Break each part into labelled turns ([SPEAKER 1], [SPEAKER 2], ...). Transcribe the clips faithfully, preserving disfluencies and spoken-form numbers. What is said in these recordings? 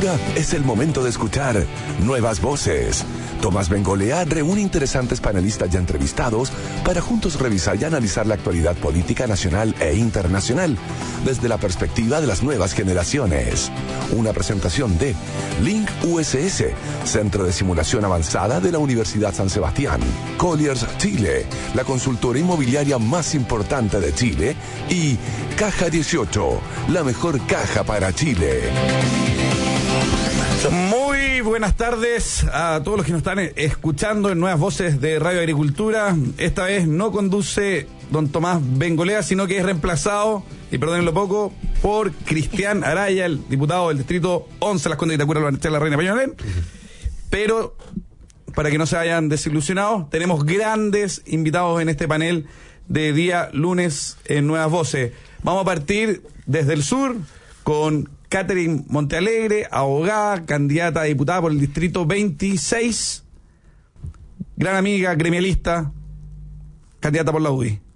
[SPEAKER 1] Agricultura es el momento de escuchar nuevas voces. Tomás Bengolea reúne interesantes panelistas ya entrevistados para juntos revisar y analizar la actualidad política nacional e internacional desde la perspectiva de las nuevas generaciones. Una presentación de Link U S S, Centro de Simulación Avanzada de la Universidad San Sebastián, Colliers Chile, la consultora inmobiliaria más importante de Chile, y Caja dieciocho, la mejor caja para Chile.
[SPEAKER 2] Muy buenas tardes a todos los que nos están escuchando en Nuevas Voces de Radio Agricultura. Esta vez no conduce don Tomás Bengolea, sino que es reemplazado, y perdónenlo poco, por Cristian Araya, el diputado del Distrito once, Las Condes de Itacura, la Reina Peñalolén. Pero, para que no se hayan desilusionado, tenemos grandes invitados en este panel de día lunes en Nuevas Voces. Vamos a partir desde el sur con Catherine Montealegre, abogada, candidata a diputada por el Distrito veintiséis, gran amiga, gremialista, candidata por la U D I.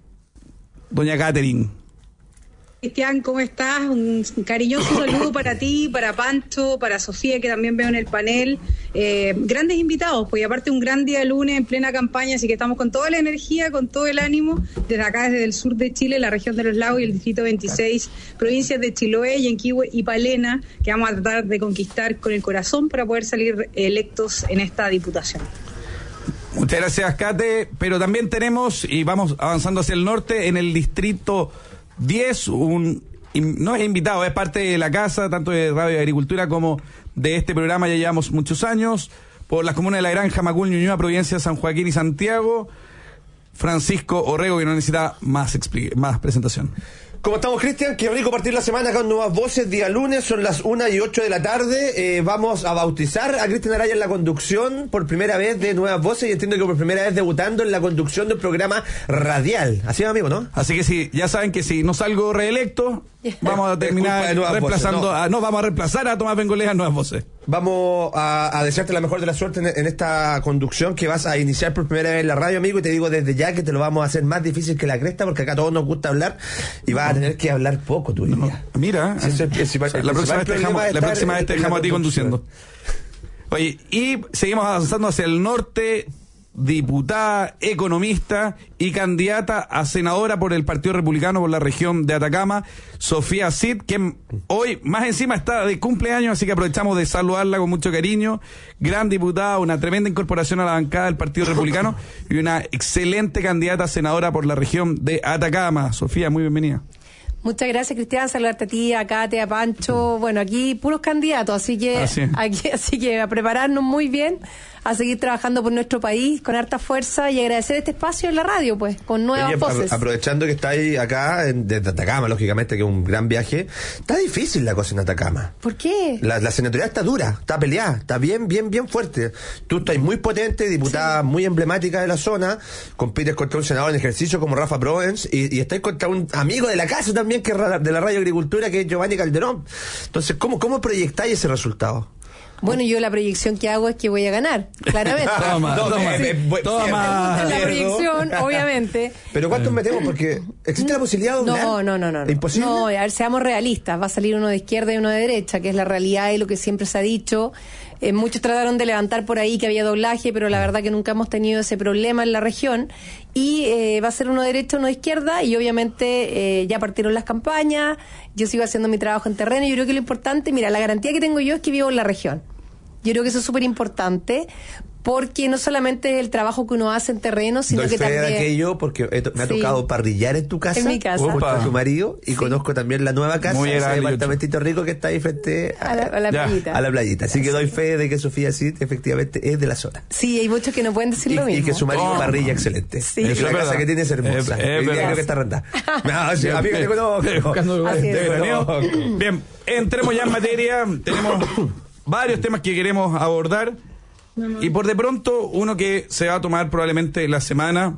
[SPEAKER 2] Doña Catherine.
[SPEAKER 3] Cristian, ¿cómo estás? Un cariñoso saludo para ti, para Pancho, para Sofía, que también veo en el panel. Eh, grandes invitados, pues, y aparte un gran día lunes en plena campaña, así que estamos con toda la energía, con todo el ánimo, desde acá, desde el sur de Chile, la región de los lagos y el distrito veintiséis, provincias de Chiloé, Yanquihue y Palena, que vamos a tratar de conquistar con el corazón para poder salir electos en esta diputación.
[SPEAKER 2] Muchas gracias, Cate, pero también tenemos, y vamos avanzando hacia el norte, en el distrito diez, un, no es invitado, es parte de la casa, tanto de Radio Agricultura como de este programa, ya llevamos muchos años, por las comunas de La Granja, Macul, Ñuñoa, Providencia, San Joaquín y Santiago, Francisco Orrego, que no necesita más, expli- más presentación.
[SPEAKER 4] ¿Cómo estamos, Cristian? Qué rico partir la semana con Nuevas Voces, día lunes, son las una y ocho de la tarde. Eh, vamos a bautizar a Cristian Araya en la conducción por primera vez de Nuevas Voces, y entiendo que por primera vez debutando en la conducción de un programa radial. Así es, amigo, ¿no?
[SPEAKER 2] Así que si, ya saben que si no salgo reelecto, vamos a terminar reemplazando,
[SPEAKER 4] voces, no.
[SPEAKER 2] A, no, vamos a reemplazar a Tomás Bengolea en Nuevas Voces.
[SPEAKER 4] Vamos a, a desearte la mejor de la suerte en, en esta conducción que vas a iniciar por primera vez en la radio, amigo, y te digo desde ya que te lo vamos a hacer más difícil que la cresta, porque acá a todos nos gusta hablar y vas a tener que hablar poco, tú dirías.
[SPEAKER 2] No, mira,
[SPEAKER 4] sí, es el, el, el,
[SPEAKER 2] o sea, la próxima vez te dejamos, la próxima vez te dejamos a ti conduciendo. Oye, y seguimos avanzando hacia el norte. Diputada, economista y candidata a senadora por el Partido Republicano por la región de Atacama, Sofía Cid, que hoy más encima está de cumpleaños, así que aprovechamos de saludarla con mucho cariño. Gran diputada, una tremenda incorporación a la bancada del Partido Republicano y una excelente candidata a senadora por la región de Atacama. Sofía, muy bienvenida.
[SPEAKER 5] Muchas gracias, Cristian, saludarte a ti, a Kate, a Pancho, bueno, aquí puros candidatos, así que
[SPEAKER 2] así,
[SPEAKER 5] aquí, así que a prepararnos muy bien, a seguir trabajando por nuestro país con harta fuerza y agradecer este espacio en la radio, pues, con nuevas
[SPEAKER 4] Oye,
[SPEAKER 5] voces.
[SPEAKER 4] Aprovechando que estáis acá, en, desde Atacama, lógicamente, que es un gran viaje, está difícil la cosa en Atacama.
[SPEAKER 5] ¿Por qué?
[SPEAKER 4] La, la senatorial está dura, está peleada, está bien, bien, bien fuerte. Tú estás muy potente, diputada sí. muy emblemática de la zona, compites contra un senador en ejercicio como Rafa Provence, y, y estáis contra un amigo de la casa también, que es de la Radio Agricultura, que es Giovanni Calderón. Entonces, ¿cómo, cómo proyectáis ese resultado?
[SPEAKER 5] Bueno, yo la proyección que hago es que voy a ganar, claramente.
[SPEAKER 2] toma,
[SPEAKER 5] no,
[SPEAKER 2] toma,
[SPEAKER 5] sí.
[SPEAKER 2] eh, toma.
[SPEAKER 5] La proyección, obviamente.
[SPEAKER 4] Pero ¿cuántos metemos? Porque existe la posibilidad de doblar.
[SPEAKER 5] No, no, no, no.
[SPEAKER 4] ¿Es imposible?
[SPEAKER 5] No, a ver, seamos realistas. Va a salir uno de izquierda y uno de derecha, que es la realidad y lo que siempre se ha dicho. Eh, muchos trataron de levantar por ahí que había doblaje, pero la verdad que nunca hemos tenido ese problema en la región. Y eh, va a ser uno de derecha, uno de izquierda, y obviamente eh, ya partieron las campañas, yo sigo haciendo mi trabajo en terreno, y yo creo que lo importante, mira, la garantía que tengo yo es que vivo en la región. Yo creo que eso es súper importante, porque no solamente es el trabajo que uno hace en terreno, sino
[SPEAKER 4] Doy
[SPEAKER 5] que
[SPEAKER 4] fe
[SPEAKER 5] también...
[SPEAKER 4] de aquello, porque he, me ha
[SPEAKER 5] sí.
[SPEAKER 4] tocado parrillar en tu casa,
[SPEAKER 5] en mi casa,
[SPEAKER 4] con tu marido, y sí. conozco también la nueva casa,
[SPEAKER 2] muy
[SPEAKER 4] ese departamentito rico que está ahí frente a,
[SPEAKER 5] a la, a la playita.
[SPEAKER 4] A la playita. Así que doy fe de que Sofía Cid efectivamente es de la zona.
[SPEAKER 5] Sí, hay muchos que no pueden decir
[SPEAKER 4] y,
[SPEAKER 5] lo mismo.
[SPEAKER 4] Y que su marido
[SPEAKER 2] oh.
[SPEAKER 4] parrilla excelente.
[SPEAKER 5] Sí.
[SPEAKER 4] Y que
[SPEAKER 2] Eso
[SPEAKER 4] la
[SPEAKER 2] es
[SPEAKER 4] casa
[SPEAKER 2] verdad.
[SPEAKER 4] que tiene es hermosa.
[SPEAKER 2] Eh, eh,
[SPEAKER 4] Hoy día
[SPEAKER 2] verdad.
[SPEAKER 4] creo que está arrendada. No, sí, amigo, te conozco.
[SPEAKER 5] Así es.
[SPEAKER 2] Bien, entremos ya en materia. Tenemos varios temas que queremos abordar. Y por de pronto, uno que se va a tomar probablemente la semana,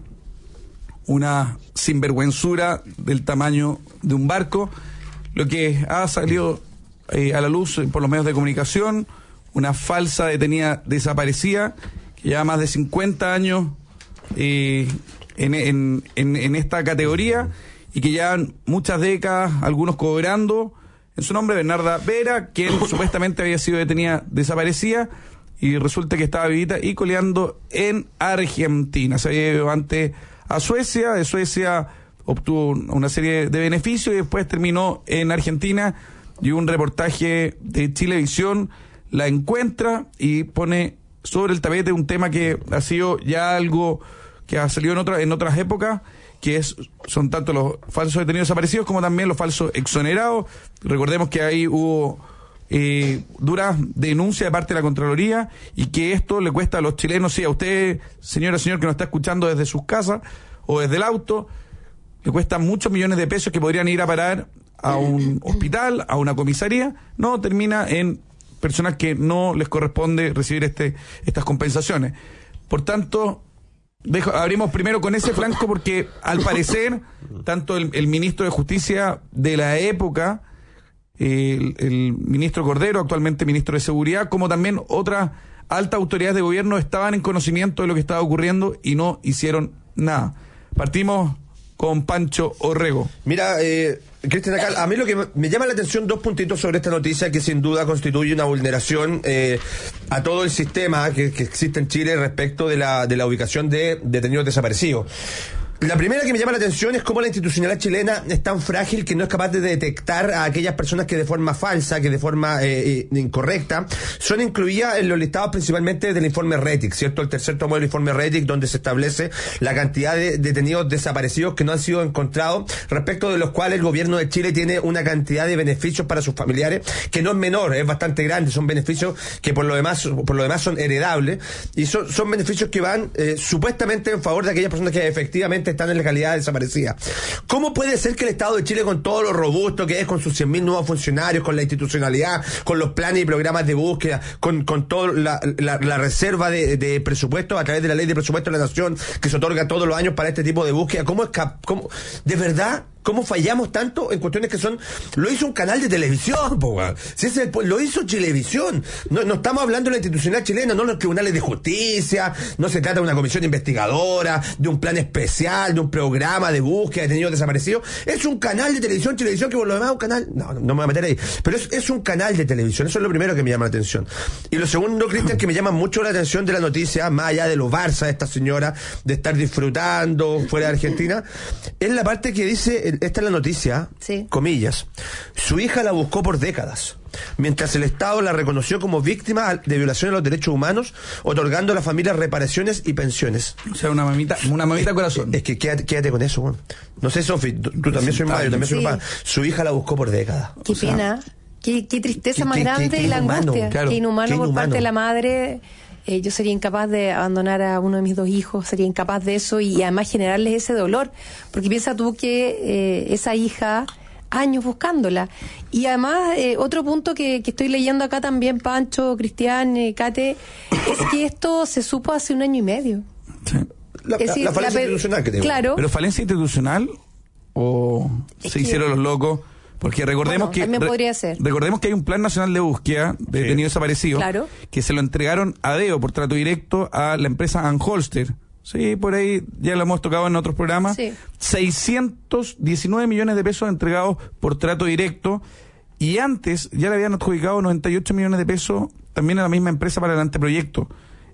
[SPEAKER 2] una sinvergüenzura del tamaño de un barco, lo que ha salido eh, a la luz por los medios de comunicación, una falsa detenida desaparecida, que lleva más de cincuenta años eh, en, en, en, en esta categoría, y que llevan muchas décadas, algunos cobrando, en su nombre, Bernarda Vera, quien supuestamente había sido detenida desaparecida y resulta que estaba vivita y coleando en Argentina. Se había ido antes a Suecia, de Suecia obtuvo una serie de beneficios y después terminó en Argentina, y un reportaje de Chilevisión la encuentra y pone sobre el tapete un tema que ha sido ya algo que ha salido en, otra, en otras épocas, que es son tanto los falsos detenidos desaparecidos como también los falsos exonerados. Recordemos que ahí hubo eh, duras denuncias de parte de la Contraloría y que esto le cuesta a los chilenos, sí, a usted, señora, señor, que nos está escuchando desde sus casas o desde el auto, le cuesta muchos millones de pesos que podrían ir a parar a un hospital, a una comisaría. No, termina en personas que no les corresponde recibir este estas compensaciones. Por tanto, dejo, abrimos primero con ese flanco porque al parecer tanto el, el ministro de Justicia de la época, el, el ministro Cordero, actualmente ministro de Seguridad, como también otras altas autoridades de gobierno estaban en conocimiento de lo que estaba ocurriendo y no hicieron nada. Partimos con Pancho Orrego.
[SPEAKER 4] Mira, eh, Cristian, acá, a mí lo que me llama la atención, dos puntitos sobre esta noticia que sin duda constituye una vulneración eh, a todo el sistema que, que existe en Chile respecto de la, de la ubicación de detenidos desaparecidos. La primera que me llama la atención es cómo la institucionalidad chilena es tan frágil que no es capaz de detectar a aquellas personas que de forma falsa, que de forma eh, incorrecta, son incluidas en los listados principalmente del informe RETIC, ¿cierto? El tercer tomo del informe RETIC, donde se establece la cantidad de detenidos desaparecidos que no han sido encontrados, respecto de los cuales el gobierno de Chile tiene una cantidad de beneficios para sus familiares, que no es menor, es bastante grande, son beneficios que por lo demás, por lo demás son heredables, y son, son beneficios que van eh, supuestamente en favor de aquellas personas que efectivamente están en la calidad de desaparecida. ¿Cómo puede ser que el Estado de Chile, con todo lo robusto que es, con sus cien mil nuevos funcionarios, con la institucionalidad, con los planes y programas de búsqueda, con, con toda la, la, la reserva de, de presupuesto a través de la ley de presupuesto de la Nación que se otorga todos los años para este tipo de búsqueda, cómo es cap, cómo, de verdad, cómo fallamos tanto en cuestiones que son, lo hizo un canal de televisión, po, si ese, lo hizo Chilevisión, no, no estamos hablando de la institucionalidad chilena, no los tribunales de justicia, no se trata de una comisión investigadora, de un plan especial, de un programa de búsqueda de detenidos desaparecidos, es un canal de televisión, Chilevisión, que por lo demás es un canal, no, no me voy a meter ahí, pero es, es un canal de televisión, eso es lo primero que me llama la atención. Y lo segundo, Cristian, que me llama mucho la atención de la noticia, más allá de lo Barça de esta señora, de estar disfrutando fuera de Argentina, es la parte que dice, esta es la noticia, sí, comillas, su hija la buscó por décadas, mientras el Estado la reconoció como víctima de violación de los derechos humanos, otorgando a la familia reparaciones y pensiones.
[SPEAKER 2] O sea, una mamita, una mamita
[SPEAKER 4] es,
[SPEAKER 2] corazón.
[SPEAKER 4] Es que quédate, quédate con eso, bueno. No sé, Sofi, tú, tú también soy madre, yo también soy sí. papá. Su hija la buscó por décadas.
[SPEAKER 5] Qué o sea, pena, qué, qué tristeza qué, más qué, grande qué, qué y la angustia. Claro. Qué inhumano qué por inhumano. Parte de la madre. Eh, yo sería incapaz de abandonar a uno de mis dos hijos, sería incapaz de eso y además generarles ese dolor, porque piensa tú que eh, esa hija, años buscándola. Y además, eh, otro punto que, que estoy leyendo acá también, Pancho, Cristian, eh, Kate, es que esto se supo hace un año y medio.
[SPEAKER 2] Sí.
[SPEAKER 4] La, es decir, la falencia la, institucional que tengo.
[SPEAKER 5] Claro.
[SPEAKER 2] ¿Pero falencia institucional o es se que, hicieron los locos? Porque recordemos bueno, que
[SPEAKER 5] también podría ser.
[SPEAKER 2] Recordemos que hay un plan nacional de búsqueda de sí. detenidos desaparecidos, claro, que se lo entregaron a Deo por trato directo a la empresa Anholster. Sí, por ahí ya lo hemos tocado en otros programas. Sí. seiscientos diecinueve millones de pesos entregados por trato directo, y antes ya le habían adjudicado noventa y ocho millones de pesos también a la misma empresa para el anteproyecto.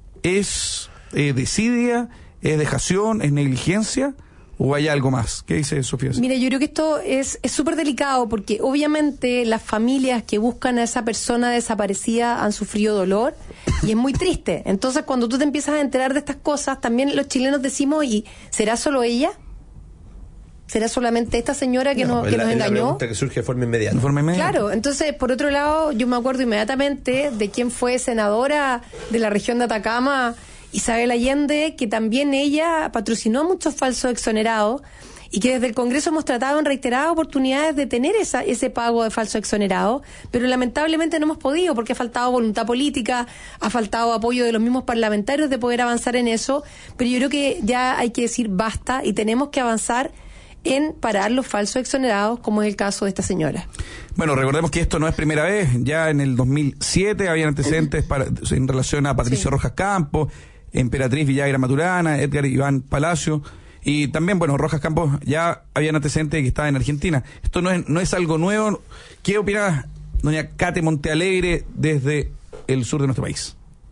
[SPEAKER 2] ¿Es eh, desidia, es dejación, es negligencia o hay algo más? ¿Qué dice Sofía?
[SPEAKER 5] Mira, yo creo que esto es es súper delicado porque obviamente las familias que buscan a esa persona desaparecida han sufrido dolor y es muy triste. Entonces, cuando tú te empiezas a enterar de estas cosas, también los chilenos decimos, ¿y será solo ella? ¿Será solamente esta señora que, no, nos, que la, nos engañó? Es la pregunta
[SPEAKER 4] que surge de forma inmediata.
[SPEAKER 2] De forma inmediata.
[SPEAKER 5] Claro, entonces, por otro lado, yo me acuerdo inmediatamente de quién fue senadora de la región de Atacama, Isabel Allende, que también ella patrocinó muchos falsos exonerados y que desde el Congreso hemos tratado en reiteradas oportunidades de tener esa, ese pago de falsos exonerados, pero lamentablemente no hemos podido porque ha faltado voluntad política, ha faltado apoyo de los mismos parlamentarios de poder avanzar en eso, pero yo creo que ya hay que decir basta y tenemos que avanzar en parar los falsos exonerados, como es el caso de esta señora.
[SPEAKER 2] Bueno, recordemos que esto no es primera vez, ya en el dos mil siete había antecedentes para, en relación a Patricio sí. Rojas Campos, Emperatriz Villagra Maturana, Edgar Iván Palacio, Y también, bueno, Rojas Campos ya habían antecedentes de que estaba en Argentina. Esto no es, no es algo nuevo. ¿Qué opina doña Kate Montealegre desde el sur de nuestro país?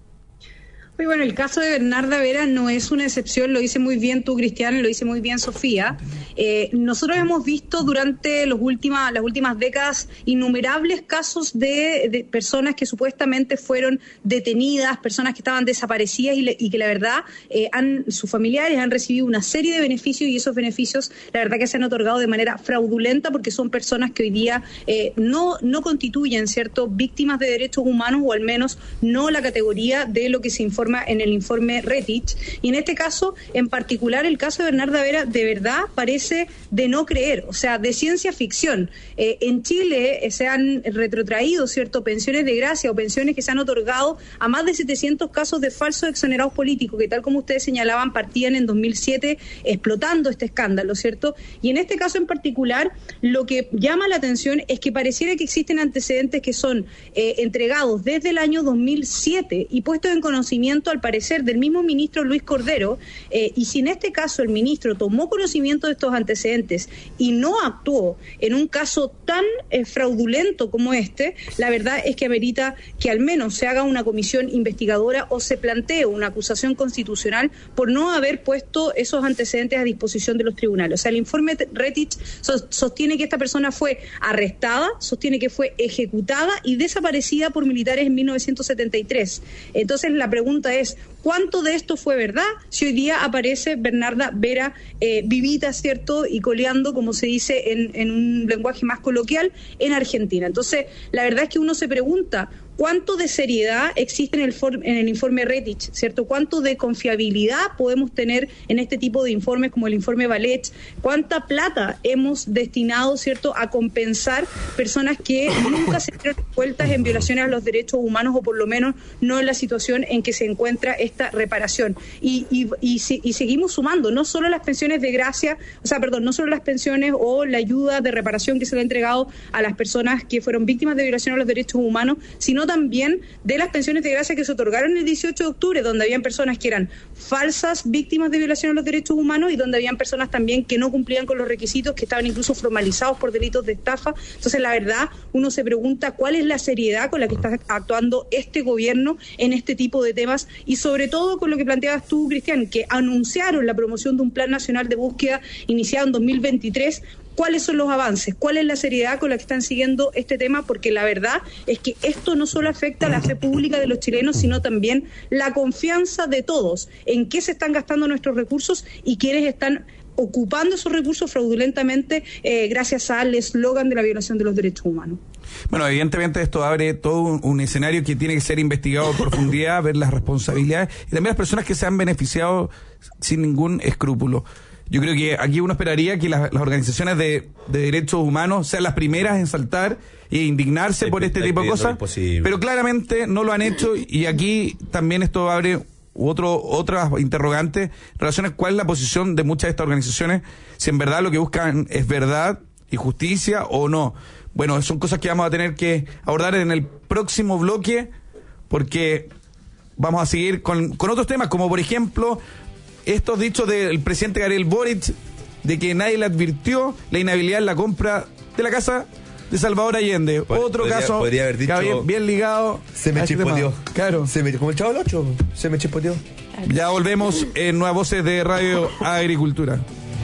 [SPEAKER 3] Muy bueno, el caso de Bernarda Vera no es una excepción, lo dice muy bien tú, Cristian, lo dice muy bien Sofía. Eh, nosotros hemos visto durante los últimas, las últimas décadas innumerables casos de, de personas que supuestamente fueron detenidas, personas que estaban desaparecidas y, le, y que la verdad eh, han, sus familiares han recibido una serie de beneficios y esos beneficios la verdad que se han otorgado de manera fraudulenta porque son personas que hoy día eh, no, no constituyen, ¿cierto?, víctimas de derechos humanos o al menos no la categoría de lo que se informa en el informe Retich, y en este caso en particular el caso de Bernarda Vera de verdad parece de no creer, o sea, de ciencia ficción. Eh, en Chile eh, se han retrotraído, ¿cierto?, pensiones de gracia o pensiones que se han otorgado a más de setecientos casos de falsos exonerados políticos que, tal como ustedes señalaban, partían en dos mil siete explotando este escándalo, ¿cierto? Y en este caso en particular lo que llama la atención es que pareciera que existen antecedentes que son eh, entregados desde el año dos mil siete y puestos en conocimiento al parecer del mismo ministro Luis Cordero, eh, y si en este caso el ministro tomó conocimiento de estos antecedentes y no actuó en un caso tan eh, fraudulento como este, la verdad es que amerita que al menos se haga una comisión investigadora o se plantee una acusación constitucional por no haber puesto esos antecedentes a disposición de los tribunales. O sea, el informe Retich sostiene que esta persona fue arrestada, sostiene que fue ejecutada y desaparecida por militares en mil novecientos setenta y tres. Entonces la pregunta es, ¿cuánto de esto fue verdad si hoy día aparece Bernarda Vera eh, vivita, ¿cierto?, y coleando, como se dice en, en un lenguaje más coloquial, en Argentina? Entonces, la verdad es que uno se pregunta, ¿cuánto de seriedad existe en el, for en el informe Retich, ¿cierto? ¿Cuánto de confiabilidad podemos tener en este tipo de informes como el informe Valech? ¿Cuánta plata hemos destinado, ¿cierto?, a compensar personas que nunca se vieron envueltas en violaciones a los derechos humanos o por lo menos no en la situación en que se encuentra esta reparación? Y, y, y, y seguimos sumando, no solo las pensiones de gracia, o sea, perdón, no solo las pensiones o la ayuda de reparación que se le ha entregado a las personas que fueron víctimas de violación a los derechos humanos, sino también de las pensiones de gracia que se otorgaron el dieciocho de octubre, donde habían personas que eran falsas víctimas de violación a los derechos humanos y donde habían personas también que no cumplían con los requisitos, que estaban incluso formalizados por delitos de estafa. Entonces, la verdad, uno se pregunta cuál es la seriedad con la que está actuando este gobierno en este tipo de temas y sobre todo con lo que planteabas tú, Cristian, que anunciaron la promoción de un plan nacional de búsqueda iniciado en dos mil veintitrés. ¿Cuáles son los avances? ¿Cuál es la seriedad con la que están siguiendo este tema? Porque la verdad es que esto no solo afecta a la fe pública de los chilenos, sino también la confianza de todos en qué se están gastando nuestros recursos y quiénes están ocupando esos recursos fraudulentamente eh, gracias al eslogan de la violación de los derechos humanos.
[SPEAKER 2] Bueno, evidentemente esto abre todo un, un escenario que tiene que ser investigado en profundidad, ver las responsabilidades y también las personas que se han beneficiado sin ningún escrúpulo. Yo creo que aquí uno esperaría que las, las organizaciones de, de derechos humanos sean las primeras en saltar e indignarse por este tipo de cosas, pero claramente no lo han hecho y aquí también esto abre otro otras interrogantes en relación a cuál es la posición de muchas de estas organizaciones, si en verdad lo que buscan es verdad y justicia o no. Bueno, son cosas que vamos a tener que abordar en el próximo bloque porque vamos a seguir con, con otros temas, como por ejemplo estos dichos del presidente Gabriel Boric de que nadie le advirtió la inhabilidad en la compra de la casa de Salvador Allende.
[SPEAKER 4] Pod
[SPEAKER 2] Otro
[SPEAKER 4] podría,
[SPEAKER 2] caso
[SPEAKER 4] podría haber dicho,
[SPEAKER 2] bien, bien ligado.
[SPEAKER 4] Se me chispoteó.
[SPEAKER 2] Claro.
[SPEAKER 4] Se me, como el Chavo del Ocho, se me chispoteó.
[SPEAKER 2] Ya volvemos en Nuevas Voces de Radio Agricultura.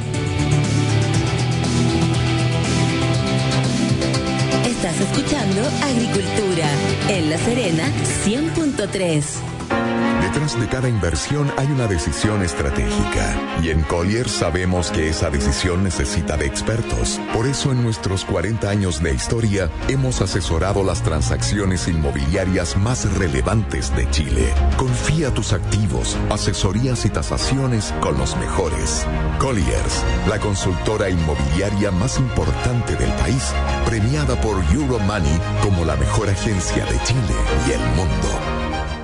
[SPEAKER 6] Estás escuchando Agricultura en La Serena cien punto tres.
[SPEAKER 1] Detrás de cada inversión hay una decisión estratégica y en Colliers sabemos que esa decisión necesita de expertos. Por eso en nuestros cuarenta años de historia hemos asesorado las transacciones inmobiliarias más relevantes de Chile. Confía tus activos, asesorías y tasaciones con los mejores. Colliers, la consultora inmobiliaria más importante del país, premiada por Euromoney como la mejor agencia de Chile y el mundo.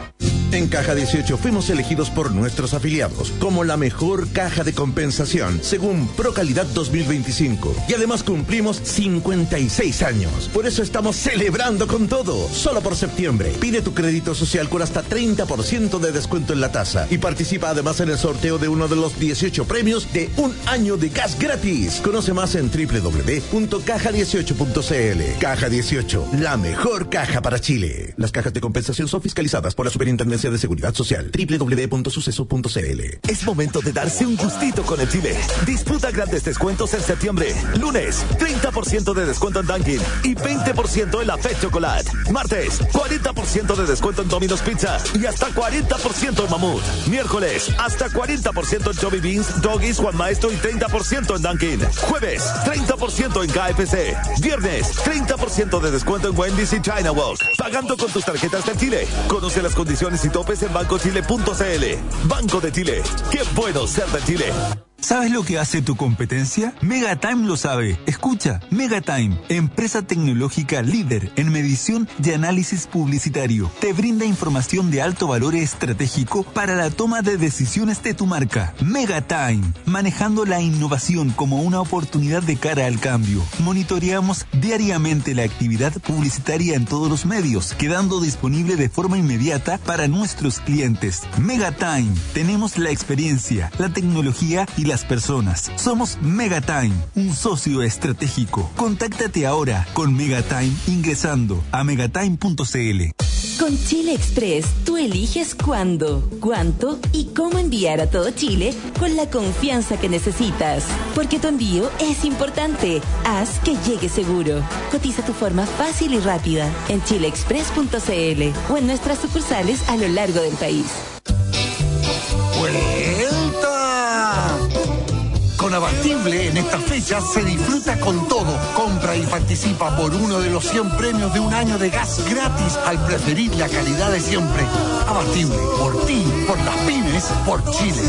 [SPEAKER 7] En Caja dieciocho fuimos elegidos por nuestros afiliados como la mejor caja de compensación según ProCalidad dos mil veinticinco. Y además cumplimos cincuenta y seis años. Por eso estamos celebrando con todo. Solo por septiembre. Pide tu crédito social con hasta treinta por ciento de descuento en la tasa. Y participa además en el sorteo de uno de los dieciocho premios de un año de gas gratis. Conoce más en doble u doble u doble u punto caja dieciocho punto c l. Caja dieciocho, la mejor caja para Chile. Las cajas de compensación son fiscalizadas por la Superintendencia de Seguridad Social. doble u doble u doble u punto suceso punto c l.
[SPEAKER 8] Es momento de darse un gustito con el Chile. Disfruta grandes descuentos en septiembre. Lunes, treinta por ciento de descuento en Dunkin' y veinte por ciento en la Fête Chocolate. Martes, cuarenta por ciento de descuento en Domino's Pizza y hasta cuarenta por ciento en Mamut. Miércoles, hasta cuarenta por ciento en Chubby Beans, Doggies, Juan Maestro y treinta por ciento en Dunkin'. Jueves, treinta por ciento en K F C. Viernes, treinta por ciento de descuento en Wendy's y China Walk. Pagando con tus tarjetas de Chile. Conoce las condiciones y topes en banco chile punto c l. Banco de Chile. Qué bueno ser de Chile.
[SPEAKER 9] ¿Sabes lo que hace tu competencia? Megatime lo sabe. Escucha, Megatime, empresa tecnológica líder en medición y análisis publicitario. Te brinda información de alto valor estratégico para la toma de decisiones de tu marca. Megatime, manejando la innovación como una oportunidad de cara al cambio. Monitoreamos diariamente la actividad publicitaria en todos los medios, quedando disponible de forma inmediata para nuestros clientes. Megatime, tenemos la experiencia, la tecnología y las personas. Somos Megatime, un socio estratégico. Contáctate ahora con Megatime ingresando a megatime punto c l.
[SPEAKER 6] Con Chile Express, tú eliges cuándo, cuánto y cómo enviar a todo Chile con la confianza que necesitas. Porque tu envío es importante. Haz que llegue seguro. Cotiza tu forma fácil y rápida en chile express punto c l o en nuestras sucursales a lo largo del país.
[SPEAKER 10] ¡Vuelta! Con Abatible en estas fechas se disfruta con todo. Compra y participa por uno de los cien premios de un año de gas gratis al preferir la calidad de siempre. Abatible, por ti, por las pymes, por Chile.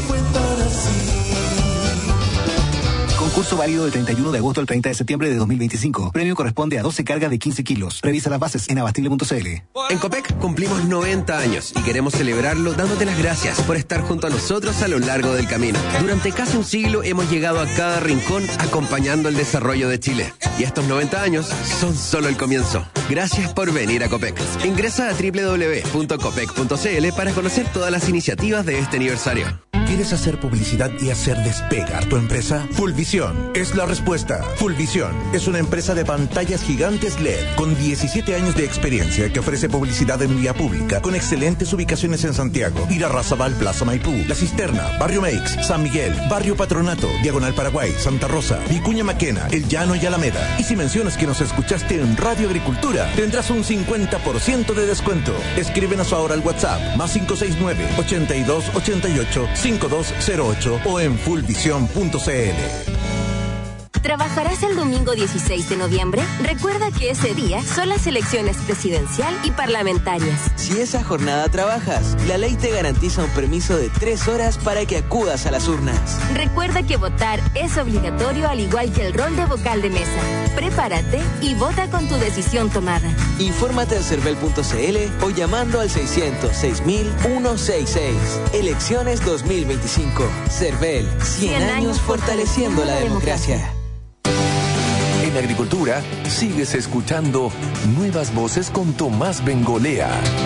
[SPEAKER 11] Concurso válido del treinta y uno de agosto al treinta de septiembre de dos mil veinticinco. Premio corresponde a doce cargas de quince kilos. Revisa las bases en abastible punto c l.
[SPEAKER 12] En Copec cumplimos noventa años y queremos celebrarlo dándote las gracias por estar junto a nosotros a lo largo del camino. Durante casi un siglo hemos llegado a cada rincón acompañando el desarrollo de Chile. Y estos noventa años son solo el comienzo. Gracias por venir a Copec. Ingresa a doble u doble u doble u punto copec punto c l para conocer todas las iniciativas de este aniversario.
[SPEAKER 7] ¿Quieres hacer publicidad y hacer despegar tu empresa? Fullvisión es la respuesta. Fullvisión es una empresa de pantallas gigantes L E D con diecisiete años de experiencia que ofrece publicidad en vía pública con excelentes ubicaciones en Santiago, Irarrázaval, Plaza Maipú, La Cisterna, Barrio Meix, San Miguel, Barrio Patronato, Diagonal Paraguay, Santa Rosa, Vicuña Maquena, El Llano y Alameda. Y si mencionas que nos escuchaste en Radio Agricultura, tendrás un cincuenta por ciento de descuento. Escríbenos ahora al WhatsApp más cinco seis nueve, ochenta y dos, ochenta y ocho, cinco dos cero ocho o en fullvision punto c l.
[SPEAKER 13] ¿Trabajarás el domingo dieciséis de noviembre? Recuerda que ese día son las elecciones presidencial y parlamentarias.
[SPEAKER 14] Si esa jornada trabajas, la ley te garantiza un permiso de tres horas para que acudas a las urnas.
[SPEAKER 13] Recuerda que votar es obligatorio al igual que el rol de vocal de mesa. Prepárate y vota con tu decisión tomada.
[SPEAKER 14] Infórmate en cervel punto c l o llamando al seiscientos seis mil ciento sesenta y seis. Elecciones dos mil veinticinco. Cervel, cien años fortaleciendo la democracia.
[SPEAKER 1] En Agricultura, sigues escuchando Nuevas Voces con Tomás Bengolea.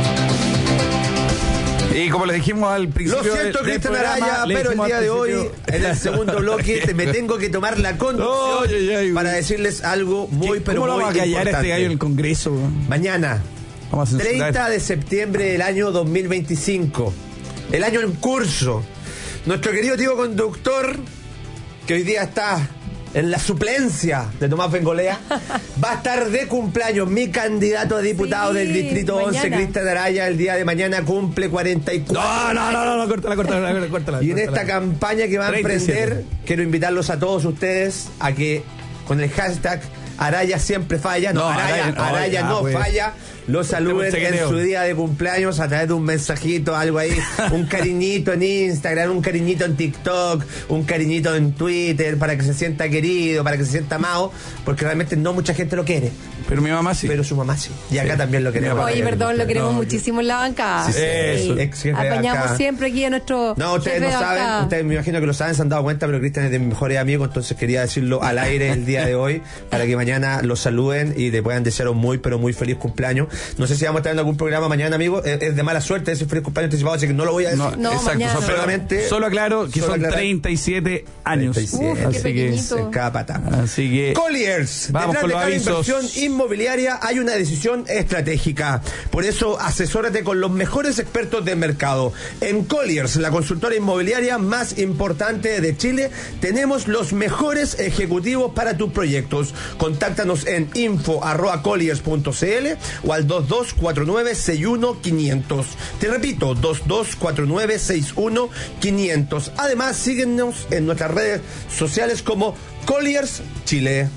[SPEAKER 2] Y como les dijimos al principio.
[SPEAKER 4] Lo siento, Cristian Araya, pero el día de hoy, en el segundo bloque, me tengo que tomar la conducción oh, ay, ay, para decirles algo muy, pero muy importante. ¿Cómo lo va a callar
[SPEAKER 2] importante. Este gallo en el Congreso?
[SPEAKER 4] Mañana, treinta de septiembre del año dos mil veinticinco, el año en curso, nuestro querido tío conductor, que hoy día está en la suplencia de Tomás Bengolea, va a estar de cumpleaños mi candidato a diputado sí, del Distrito mañana. once, Cristian Araya, el día de mañana cumple cuarenta y cuatro.
[SPEAKER 2] No, no, no, no, no, córtala, córtala, córtala.
[SPEAKER 4] Y en
[SPEAKER 2] córtala.
[SPEAKER 4] esta campaña que va a emprender, quiero invitarlos a todos ustedes a que con el hashtag Araya siempre falla, no, no Araya, Araya, Araya no, no pues. falla, lo saluden en su día de cumpleaños a través de un mensajito, algo ahí, un cariñito en Instagram, un cariñito en TikTok, un cariñito en Twitter, para que se sienta querido, para que se sienta amado, porque realmente no mucha gente lo quiere.
[SPEAKER 2] Pero mi mamá sí.
[SPEAKER 4] Pero su mamá sí. Y acá sí. también lo queremos.
[SPEAKER 5] Oye, perdón, lo queremos no, muchísimo en la bancada.
[SPEAKER 4] Sí, sí. Eso. Ex jefe
[SPEAKER 5] Apañamos
[SPEAKER 4] acá.
[SPEAKER 5] siempre aquí a nuestro.
[SPEAKER 4] No, ustedes no saben, acá. Ustedes me imagino que lo saben, se han dado cuenta, pero Cristian es de mis mejores amigos, entonces quería decirlo al aire el día de hoy para que mañana los saluden y le puedan desear un muy, pero muy feliz cumpleaños. No sé si vamos a estar en algún programa mañana, amigos. Es, es de mala suerte ese feliz cumpleaños anticipado, así que no lo voy a decir.
[SPEAKER 2] No, no exacto. So, solamente, solo aclaro que solo son aclarar. treinta y siete años. treinta y siete.
[SPEAKER 5] Uf,
[SPEAKER 2] así que
[SPEAKER 4] en cada pata.
[SPEAKER 2] Así que
[SPEAKER 4] Colliers,
[SPEAKER 2] vamos
[SPEAKER 4] detrás
[SPEAKER 2] con
[SPEAKER 4] de
[SPEAKER 2] los
[SPEAKER 4] cada
[SPEAKER 2] avisos.
[SPEAKER 4] Inversión inmobiliaria hay una decisión estratégica. Por eso asesórate con los mejores expertos del mercado. En Colliers, la consultora inmobiliaria más importante de Chile, tenemos los mejores ejecutivos para tus proyectos. Contáctanos en info arroba colliers punto cl o al dos dos cuatro nueve seis uno quinientos. Te repito, dos dos cuatro nueve seis uno quinientos. Además, síguenos en nuestras redes sociales como Colliers Chile.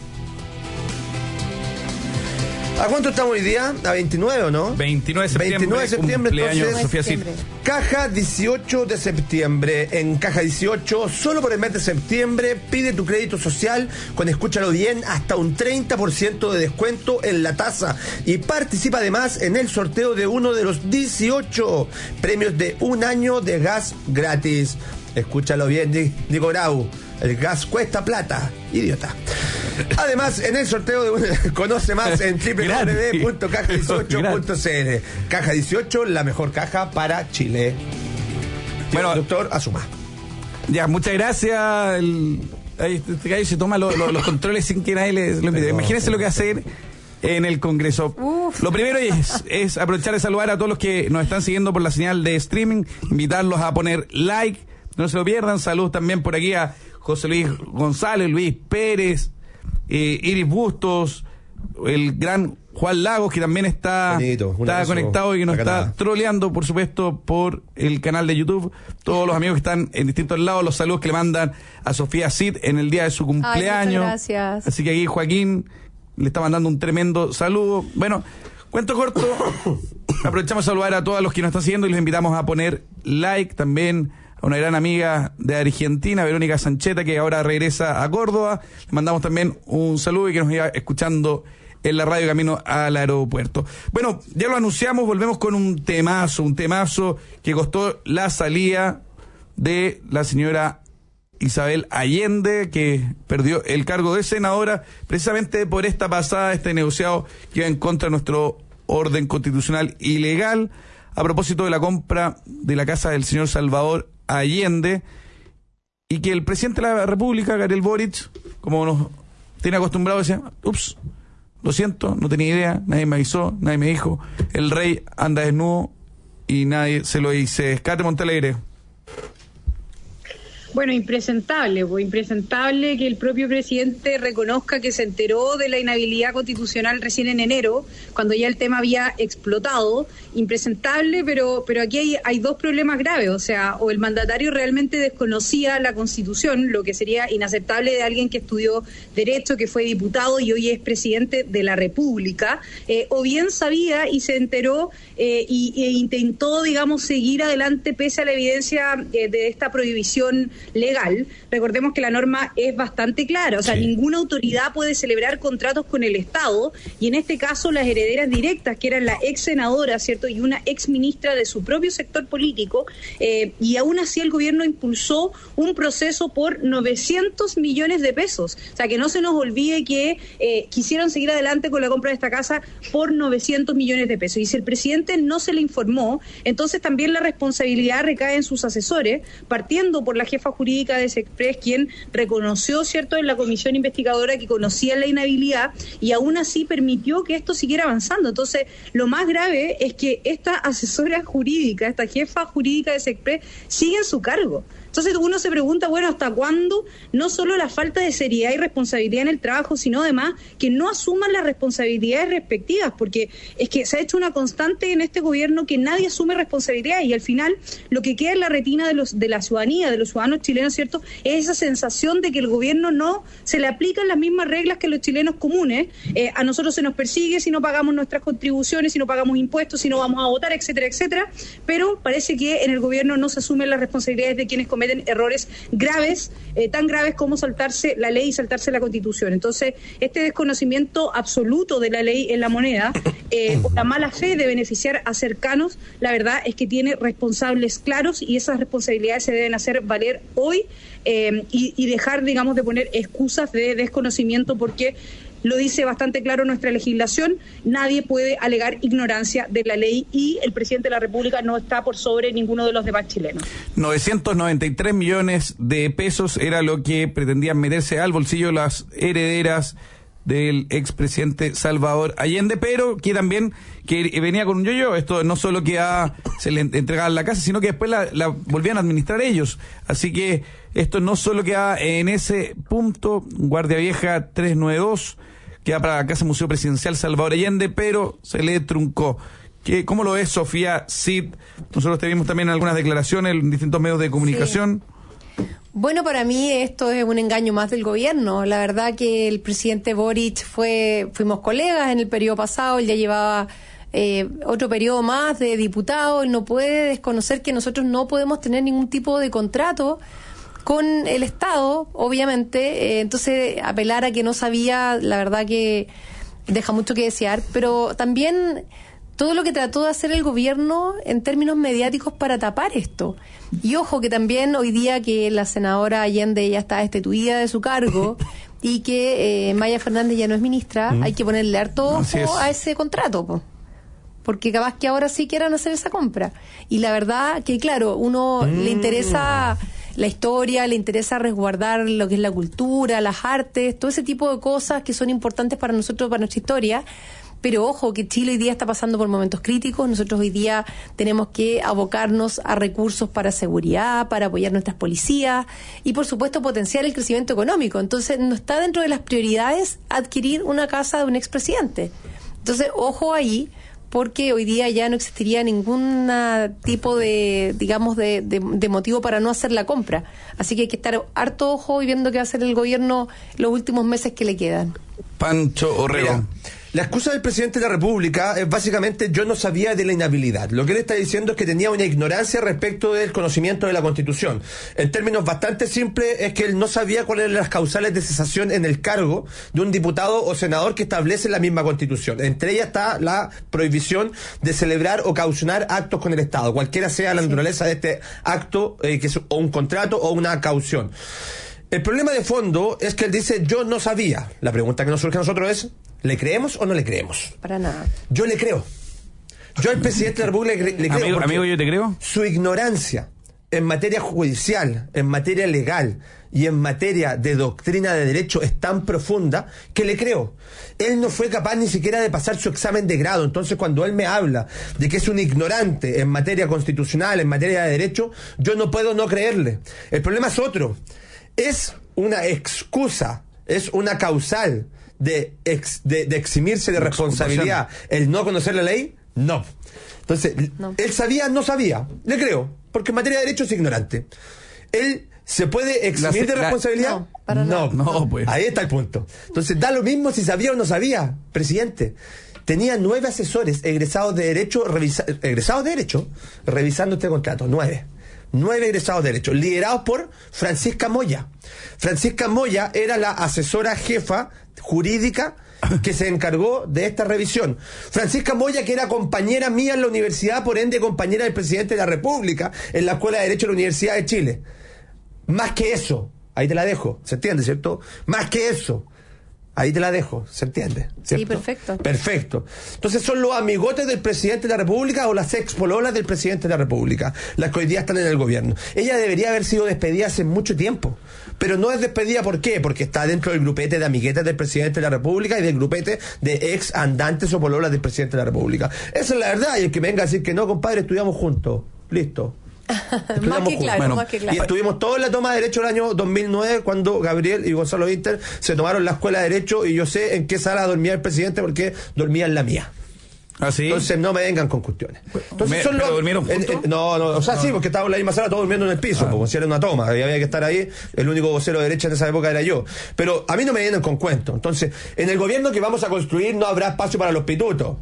[SPEAKER 4] ¿A cuánto estamos hoy día? ¿A veintinueve o no?
[SPEAKER 2] veintinueve de septiembre.
[SPEAKER 4] veintinueve de septiembre, entonces.
[SPEAKER 2] Sofía Cid.
[SPEAKER 4] Caja dieciocho de septiembre. En Caja dieciocho, solo por el mes de septiembre, pide tu crédito social con, escúchalo bien, hasta un treinta por ciento de descuento en la tasa. Y participa además en el sorteo de uno de los dieciocho premios de un año de gas gratis. Escúchalo bien, Nico Grau. El gas cuesta plata, idiota. Además, en el sorteo de un... conoce más en doble u doble u doble u punto caja dieciocho punto c l. Caja dieciocho, la mejor caja para Chile. Bueno, doctor, asuma.
[SPEAKER 2] Ya, muchas gracias. El... Ahí, este gallo se toma lo, lo, los controles sin que nadie le lo invite. Imagínense lo que va a hacer en el Congreso. Uf. Lo primero es, es aprovechar de saludar a todos los que nos están siguiendo por la señal de streaming, invitarlos a poner like, no se lo pierdan. Saludos también por aquí a José Luis González, Luis Pérez, eh, Iris Bustos, el gran Juan Lagos, que también está, Bonito, está conectado y que nos está nada. troleando, por supuesto, por el canal de YouTube. Todos los amigos que están en distintos lados, los saludos que le mandan a Sofía Cid en el día de su cumpleaños.
[SPEAKER 5] Ay, muchas gracias.
[SPEAKER 2] Así que aquí Joaquín le está mandando un tremendo saludo. Bueno, cuento corto, aprovechamos a saludar a todos los que nos están siguiendo y los invitamos a poner like también a una gran amiga de Argentina, Verónica Sancheta, que ahora regresa a Córdoba. Le mandamos también un saludo y que nos iba escuchando en la radio camino al aeropuerto. Bueno, ya lo anunciamos, volvemos con un temazo, un temazo que costó la salida de la señora Isabel Allende, que perdió el cargo de senadora precisamente por esta pasada, este negociado que iba en contra de nuestro orden constitucional ilegal, a propósito de la compra de la casa del señor Salvador Allende, y que el presidente de la República, Gabriel Boric, como nos tiene acostumbrado, decía, ups, lo siento, no tenía idea, nadie me avisó, nadie me dijo, el rey anda desnudo y nadie se lo dice. Cate Montalegre.
[SPEAKER 3] Bueno, impresentable, pues impresentable que el propio presidente reconozca que se enteró de la inhabilidad constitucional recién en enero, cuando ya el tema había explotado. Impresentable, pero pero aquí hay, hay dos problemas graves. O sea, o el mandatario realmente desconocía la Constitución, lo que sería inaceptable de alguien que estudió Derecho, que fue diputado y hoy es presidente de la República, eh, o bien sabía y se enteró eh, y, e intentó, digamos, seguir adelante pese a la evidencia eh, de esta prohibición legal. Recordemos que la norma es bastante clara, o sea, sí. Ninguna autoridad puede celebrar contratos con el Estado, y en este caso las herederas directas, que eran la ex senadora, ¿cierto?, y una ex ministra de su propio sector político, eh, y aún así el gobierno impulsó un proceso por novecientos millones de pesos. O sea, que no se nos olvide que eh, quisieron seguir adelante con la compra de esta casa por novecientos millones de pesos, y si el presidente no se le informó, entonces también la responsabilidad recae en sus asesores, partiendo por la jefa jurídica de Sexpress, quien reconoció, cierto, en la comisión investigadora que conocía la inhabilidad y aún así permitió que esto siguiera avanzando. Entonces, lo más grave es que esta asesora jurídica, esta jefa jurídica de Sexpress, sigue en su cargo. Entonces uno se pregunta, bueno, ¿hasta cuándo no solo la falta de seriedad y responsabilidad en el trabajo, sino además que no asuman las responsabilidades respectivas? Porque es que se ha hecho una constante en este gobierno que nadie asume responsabilidad, y al final lo que queda en la retina de los de la ciudadanía, de los ciudadanos chilenos, ¿cierto?, es esa sensación de que el gobierno no se le aplican las mismas reglas que a los chilenos comunes. Eh, a nosotros se nos persigue si no pagamos nuestras contribuciones, si no pagamos impuestos, si no vamos a votar, etcétera, etcétera, pero parece que en el gobierno no se asumen las responsabilidades de quienes cometen cometen errores graves, eh, tan graves como saltarse la ley y saltarse la Constitución. Entonces, este desconocimiento absoluto de la ley en la moneda, eh, o la mala fe de beneficiar a cercanos, la verdad es que tiene responsables claros y esas responsabilidades se deben hacer valer hoy, eh, y, y dejar, digamos, de poner excusas de desconocimiento, porque lo dice bastante claro nuestra legislación, nadie puede alegar ignorancia de la ley y el presidente de la República no está por sobre ninguno de los demás chilenos.
[SPEAKER 2] novecientos noventa y tres millones de pesos era lo que pretendían meterse al bolsillo las herederas del expresidente Salvador Allende, pero que también que venía con un yo-yo. Esto no solo que a, se le entregaban la casa, sino que después la, la volvían a administrar ellos. Así que esto no solo queda en ese punto. Guardia Vieja trescientos noventa y dos queda para la Casa Museo Presidencial Salvador Allende, pero se le truncó. ¿Qué, ¿Cómo lo ves, Sofía Cid? Nosotros te vimos también en algunas declaraciones en distintos medios de comunicación.
[SPEAKER 5] Sí. Bueno, para mí esto es un engaño más del gobierno. La verdad que el presidente Boric fue, fuimos colegas en el periodo pasado, él ya llevaba eh, otro periodo más de diputado, él no puede desconocer que nosotros no podemos tener ningún tipo de contrato con el Estado, obviamente, eh, entonces apelar a que no sabía, la verdad que deja mucho que desear, pero también todo lo que trató de hacer el gobierno en términos mediáticos para tapar esto. Y ojo que también hoy día que la senadora Allende ya está destituida de su cargo y que eh, Maya Fernández ya no es ministra, mm. hay que ponerle harto ojo a ese contrato, po. Porque capaz que ahora sí quieran hacer esa compra. Y la verdad que, claro, uno mm. le interesa la historia, le interesa resguardar lo que es la cultura, las artes, todo ese tipo de cosas que son importantes para nosotros, para nuestra historia. Pero ojo, que Chile hoy día está pasando por momentos críticos. Nosotros hoy día tenemos que abocarnos a recursos para seguridad, para apoyar nuestras policías y, por supuesto, potenciar el crecimiento económico. Entonces, no está dentro de las prioridades adquirir una casa de un expresidente. Entonces, ojo ahí, porque hoy día ya no existiría ningún tipo de, digamos, de, de, de motivo para no hacer la compra. Así que hay que estar harto ojo y viendo qué va a hacer el gobierno los últimos meses que le quedan.
[SPEAKER 2] Pancho Orrego.
[SPEAKER 4] Mira, la excusa del presidente de la República es básicamente yo no sabía de la inhabilidad. Lo que él está diciendo es que tenía una ignorancia respecto del conocimiento de la Constitución. En términos bastante simples es que él no sabía cuáles eran las causales de cesación en el cargo de un diputado o senador que establece la misma Constitución. Entre ellas está la prohibición de celebrar o caucionar actos con el Estado, cualquiera sea la naturaleza de este acto, eh, que es o un contrato o una caución. El problema de fondo es que él dice yo no sabía. La pregunta que nos surge a nosotros es ¿le creemos o no le creemos?
[SPEAKER 5] Para nada.
[SPEAKER 4] Yo le creo. Yo al presidente de la República le, le creo.
[SPEAKER 2] Amigo, amigo, yo te creo.
[SPEAKER 4] Su ignorancia en materia judicial, en materia legal y en materia de doctrina de derecho es tan profunda que le creo. Él no fue capaz ni siquiera de pasar su examen de grado. Entonces, cuando él me habla de que es un ignorante en materia constitucional, en materia de derecho, yo no puedo no creerle. El problema es otro. Es una excusa, es una causal de, ex, de, de eximirse de responsabilidad el no conocer la ley. No. Entonces, no. Él sabía, no sabía. Le creo, porque en materia de derecho es ignorante. Él se puede eximir la, de responsabilidad.
[SPEAKER 5] La, no, para
[SPEAKER 4] no,
[SPEAKER 2] no, pues.
[SPEAKER 4] Ahí está el punto. Entonces, da lo mismo si sabía o no sabía, presidente. Tenía nueve asesores egresados de derecho, revisa, egresados de derecho, revisando este contrato. Nueve. Nueve egresados de derecho, liderados por Francisca Moya. Francisca Moya era la asesora jefa jurídica que se encargó de esta revisión. Francisca Moya, que era compañera mía en la universidad, por ende compañera del presidente de la República en la Escuela de Derecho de la Universidad de Chile. Más que eso, ahí te la dejo, ¿se entiende, cierto? Más que eso, ahí te la dejo, ¿se entiende? ¿Cierto?
[SPEAKER 5] Sí, perfecto.
[SPEAKER 4] Perfecto. Entonces son los amigotes del presidente de la República o las expololas del presidente de la República las que hoy día están en el gobierno. Ella debería haber sido despedida hace mucho tiempo, pero no es despedida, ¿por qué? Porque está dentro del grupete de amiguetes del presidente de la República y del grupete de ex andantes o pololas del presidente de la República. Esa es la verdad, y el que venga a decir que no, compadre, estudiamos juntos. Listo.
[SPEAKER 5] Más que claro,
[SPEAKER 4] bueno,
[SPEAKER 5] más que claro.
[SPEAKER 4] Y estuvimos todos en la toma de derecho el año dos mil nueve cuando Gabriel y Gonzalo Inter se tomaron la escuela de derecho y yo sé en qué sala dormía el presidente porque dormía en la mía.
[SPEAKER 2] ¿Ah, sí?
[SPEAKER 4] Entonces no me vengan con cuestiones. Entonces
[SPEAKER 2] ¿Me,
[SPEAKER 4] son
[SPEAKER 2] ¿Pero
[SPEAKER 4] los,
[SPEAKER 2] durmieron juntos?
[SPEAKER 4] Eh, eh, no, no, o sea,
[SPEAKER 2] no,
[SPEAKER 4] sí,
[SPEAKER 2] no.
[SPEAKER 4] porque estábamos en la misma sala todos durmiendo en el piso, ah. Como si era una toma, y había que estar ahí, el único vocero de derecha en esa época era yo. Pero a mí no me vienen con cuentos. Entonces, en el gobierno que vamos a construir no habrá espacio para los pitutos.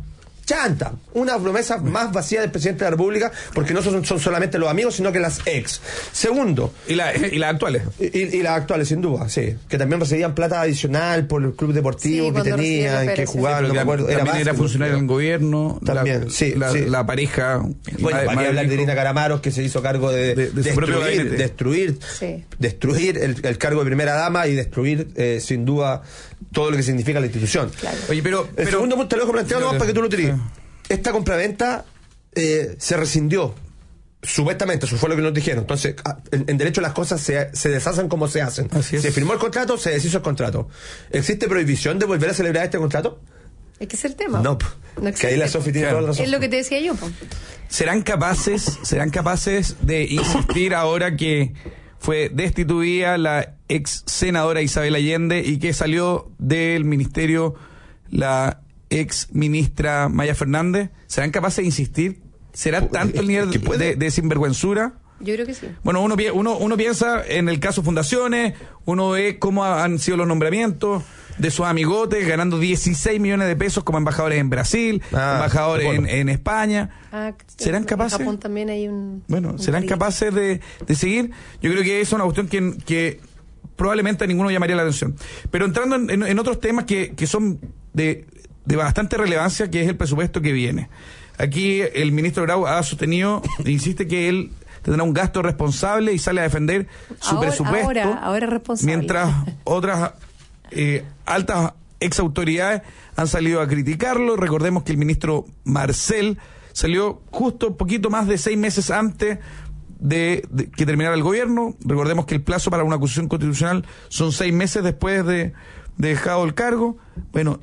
[SPEAKER 4] chanta. Una promesa más vacía del presidente de la República, porque no son, son solamente los amigos, sino que las ex. Segundo.
[SPEAKER 2] Y, la, y las actuales.
[SPEAKER 4] Y, y las actuales, sin duda, sí. Que también recibían plata adicional por el club deportivo sí, que tenían, que jugaban, sí, no me acuerdo.
[SPEAKER 2] También era, era funcionario del gobierno.
[SPEAKER 4] También,
[SPEAKER 2] la,
[SPEAKER 4] sí,
[SPEAKER 2] la,
[SPEAKER 4] sí.
[SPEAKER 2] La pareja.
[SPEAKER 4] Bueno, para qué hablar de Irina Caramaros, que se hizo cargo de, de, de destruir, destruir, sí. destruir el, el cargo de primera dama y destruir, eh, sin duda, todo lo que significa la institución. Claro.
[SPEAKER 2] Oye, pero,
[SPEAKER 4] el
[SPEAKER 2] pero
[SPEAKER 4] segundo punto te lo dejo planteado nomás para que tú lo tires. Sí. Esta compraventa eh, se rescindió. Supuestamente, eso fue lo que nos dijeron. Entonces, en, en derecho las cosas se, se deshacen como se hacen. Se firmó el contrato, se deshizo el contrato. ¿Existe prohibición de volver a celebrar este contrato?
[SPEAKER 5] Es que es el tema.
[SPEAKER 4] No, no que ahí la Sofi tiene toda la razón.
[SPEAKER 5] Es lo que te decía yo. Po.
[SPEAKER 2] ¿Serán capaces, serán capaces de insistir ahora que fue destituida la ex senadora Isabel Allende y que salió del ministerio la ex ministra Maya Fernández? ¿Serán capaces de insistir? ¿Será tanto el nivel de, de sinvergüenzura?
[SPEAKER 5] Yo creo que sí.
[SPEAKER 2] Bueno, uno, uno, uno piensa en el caso Fundaciones, uno ve cómo han sido los nombramientos de sus amigotes, ganando dieciséis millones de pesos como embajadores en Brasil, ah, embajadores bueno. en, en España. Ah, ¿serán capaces?
[SPEAKER 5] En Japón también hay un...
[SPEAKER 2] Bueno, un ¿serán cariño. capaces de, de seguir? Yo creo que es una cuestión que, que probablemente a ninguno llamaría la atención. Pero entrando en, en, en otros temas que, que son de, de bastante relevancia, que es el presupuesto que viene. Aquí el ministro Grau ha sostenido, insiste que él tendrá un gasto responsable y sale a defender su
[SPEAKER 5] ahora,
[SPEAKER 2] presupuesto.
[SPEAKER 5] Ahora, ahora es responsable.
[SPEAKER 2] Mientras otras eh, altas ex autoridades han salido a criticarlo. Recordemos que el ministro Marcel salió justo un poquito más de seis meses antes de, de que terminara el gobierno. Recordemos que el plazo para una acusación constitucional son seis meses después de, de dejado el cargo. Bueno,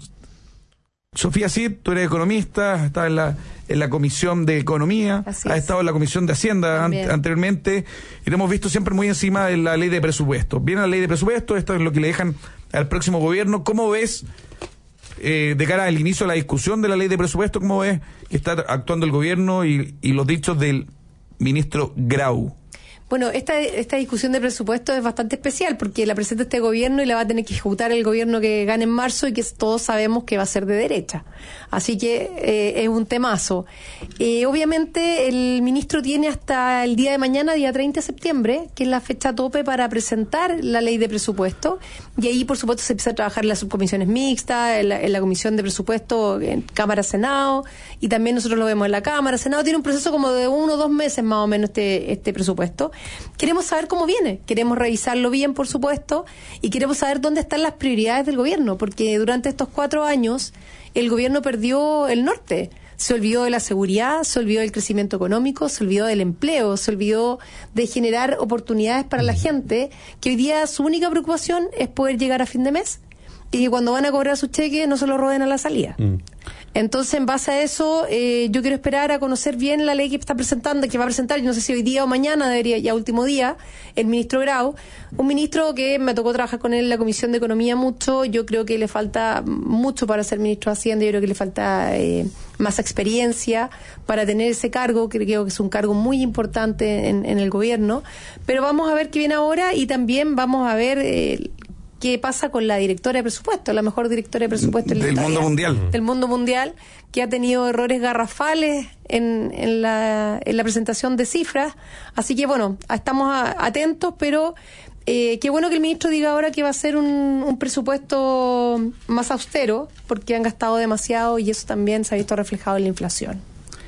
[SPEAKER 2] Sofía Cid, tú eres economista, estás en la, en la Comisión de Economía, has estado en la Comisión de Hacienda an, anteriormente, y lo hemos visto siempre muy encima de la ley de presupuesto. Viene la ley de presupuesto, esto es lo que le dejan al próximo gobierno. ¿Cómo ves, eh, de cara al inicio de la discusión de la ley de presupuesto, cómo ves que está actuando el gobierno y, y los dichos del ministro Grau?
[SPEAKER 5] Bueno, esta, esta discusión de presupuesto es bastante especial porque la presenta este gobierno y la va a tener que ejecutar el gobierno que gane en marzo y que todos sabemos que va a ser de derecha. Así que eh, es un temazo. Eh, obviamente el ministro tiene hasta el día de mañana, día treinta de septiembre, que es la fecha tope para presentar la ley de presupuesto. Y ahí, por supuesto, se empieza a trabajar en las subcomisiones mixtas, en la, en la comisión de presupuesto en Cámara-Senado, y también nosotros lo vemos en la Cámara. Senado tiene un proceso como de uno o dos meses más o menos este, este presupuesto. Queremos saber cómo viene, queremos revisarlo bien, por supuesto, y queremos saber dónde están las prioridades del gobierno, porque durante estos cuatro años el gobierno perdió el norte. Se olvidó de la seguridad, se olvidó del crecimiento económico, se olvidó del empleo, se olvidó de generar oportunidades para la gente, que hoy día su única preocupación es poder llegar a fin de mes y que cuando van a cobrar su cheque no se lo roben a la salida. Mm. Entonces, en base a eso, eh, yo quiero esperar a conocer bien la ley que está presentando, que va a presentar, yo no sé si hoy día o mañana, debería ya último día, el ministro Grau, un ministro que me tocó trabajar con él en la Comisión de Economía mucho. Yo creo que le falta mucho para ser ministro de Hacienda, yo creo que le falta eh, más experiencia para tener ese cargo, que creo que es un cargo muy importante en, en el gobierno, pero vamos a ver qué viene ahora y también vamos a ver... Eh, qué pasa con la directora de presupuesto, la mejor directora de presupuesto
[SPEAKER 2] del historia, mundo mundial.
[SPEAKER 5] Del mundo mundial, que ha tenido errores garrafales en, en, la, en la presentación de cifras. Así que, bueno, estamos a, atentos, pero eh, qué bueno que el ministro diga ahora que va a ser un, un presupuesto más austero, porque han gastado demasiado y eso también se ha visto reflejado en la inflación.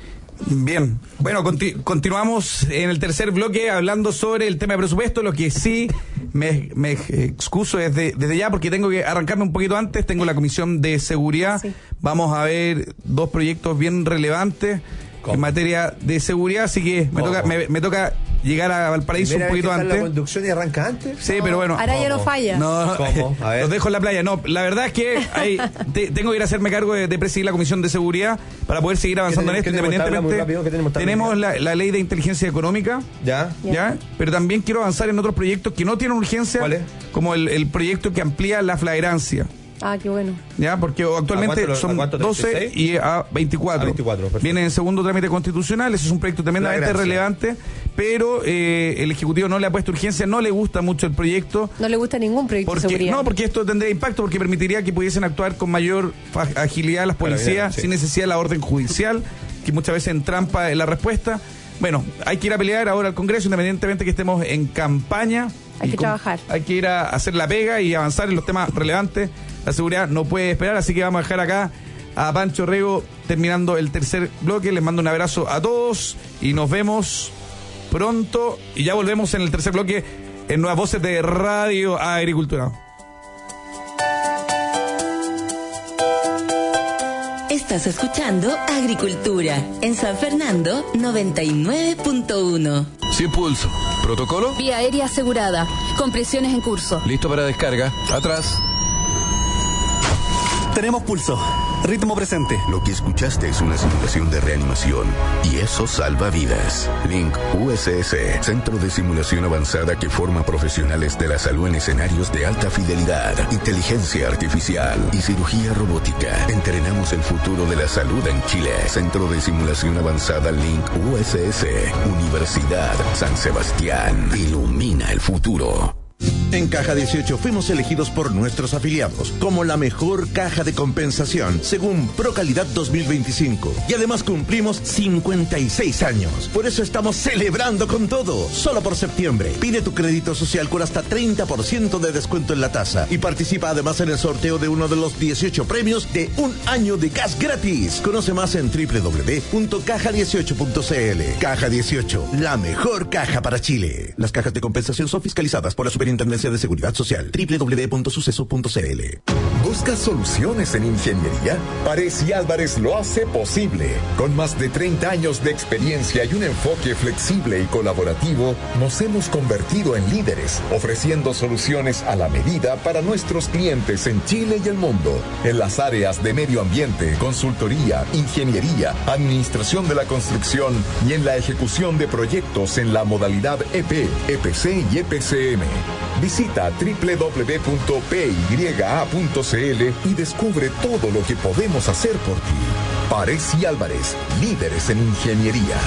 [SPEAKER 2] Bien, bueno, conti- continuamos en el tercer bloque hablando sobre el tema de presupuesto. Lo que sí me, me excuso desde, desde ya porque tengo que arrancarme un poquito antes. Tengo la Comisión de Seguridad. Sí. Vamos a ver dos proyectos bien relevantes ¿Cómo? en materia de seguridad, así que me toca, me, me toca llegar a Valparaíso un poquito antes.
[SPEAKER 4] ¿La conducción y arranca antes?
[SPEAKER 2] Sí, no, pero bueno.
[SPEAKER 5] Ahora ya no falla.
[SPEAKER 2] No,
[SPEAKER 4] ¿Cómo? A ver.
[SPEAKER 2] Los dejo en la playa. No, la verdad es que hay, te, tengo que ir a hacerme cargo de, de presidir la Comisión de Seguridad para poder seguir avanzando en esto independientemente. Rápido, tenemos tenemos la, la ley de inteligencia económica.
[SPEAKER 4] Ya.
[SPEAKER 2] Ya. ya. Pero también quiero avanzar en otros proyectos que no tienen urgencia.
[SPEAKER 4] ¿Cuál es?
[SPEAKER 2] Como el, el proyecto que amplía la flagrancia.
[SPEAKER 5] Ah, qué bueno.
[SPEAKER 2] Ya, porque actualmente son doce y a veinticuatro.
[SPEAKER 4] A veinticuatro,
[SPEAKER 2] viene en segundo trámite constitucional, ese es un proyecto tremendamente relevante, pero eh, el Ejecutivo no le ha puesto urgencia, no le gusta mucho el proyecto.
[SPEAKER 5] No le gusta ningún proyecto
[SPEAKER 2] porque,
[SPEAKER 5] de seguridad.
[SPEAKER 2] No, porque esto tendría impacto, porque permitiría que pudiesen actuar con mayor agilidad las policías, sí, sin necesidad de la orden judicial, que muchas veces entrampa en la respuesta. Bueno, hay que ir a pelear ahora al Congreso, independientemente que estemos en campaña.
[SPEAKER 5] Hay que trabajar.
[SPEAKER 2] Hay que ir a hacer la pega y avanzar en los temas relevantes. La seguridad no puede esperar, así que vamos a dejar acá a Pancho Rego terminando el tercer bloque. Les mando un abrazo a todos y nos vemos pronto. Y ya volvemos en el tercer bloque en Nuevas Voces de Radio Agricultura.
[SPEAKER 6] Estás escuchando Agricultura en San Fernando noventa y nueve punto uno.
[SPEAKER 15] Sin pulso. ¿Protocolo?
[SPEAKER 16] Vía aérea asegurada. Compresiones en curso.
[SPEAKER 15] Listo para descarga. Atrás.
[SPEAKER 11] Tenemos pulso. Ritmo presente.
[SPEAKER 17] Lo que escuchaste es una simulación de reanimación y eso salva vidas. Link U S S, Centro de Simulación Avanzada que forma profesionales de la salud en escenarios de alta fidelidad, inteligencia artificial y cirugía robótica. Entrenamos el futuro de la salud en Chile. Centro de Simulación Avanzada Link U S S, Universidad San Sebastián. Ilumina el futuro.
[SPEAKER 7] En Caja dieciocho fuimos elegidos por nuestros afiliados como la mejor caja de compensación según Procalidad dos mil veinticinco. Y además cumplimos cincuenta y seis años. Por eso estamos celebrando con todo. Solo por septiembre. Pide tu crédito social con hasta treinta por ciento de descuento en la tasa. Y participa además en el sorteo de uno de los dieciocho premios de un año de gas gratis. Conoce más en doble u doble u doble u punto caja dieciocho punto c l. Caja dieciocho, la mejor caja para Chile. Las cajas de compensación son fiscalizadas por la Superintendencia de Seguridad Social. doble u doble u doble u punto suceso punto c l.
[SPEAKER 1] ¿Buscas soluciones en ingeniería? Párez y Álvarez lo hace posible. Con más de treinta años de experiencia y un enfoque flexible y colaborativo, nos hemos convertido en líderes, ofreciendo soluciones a la medida para nuestros clientes en Chile y el mundo. En las áreas de medio ambiente, consultoría, ingeniería, administración de la construcción y en la ejecución de proyectos en la modalidad E P, E P C y E P C M. Visita doble u doble u doble u punto p y a punto c l y descubre todo lo que podemos hacer por ti. Párez y Álvarez, líderes en ingeniería.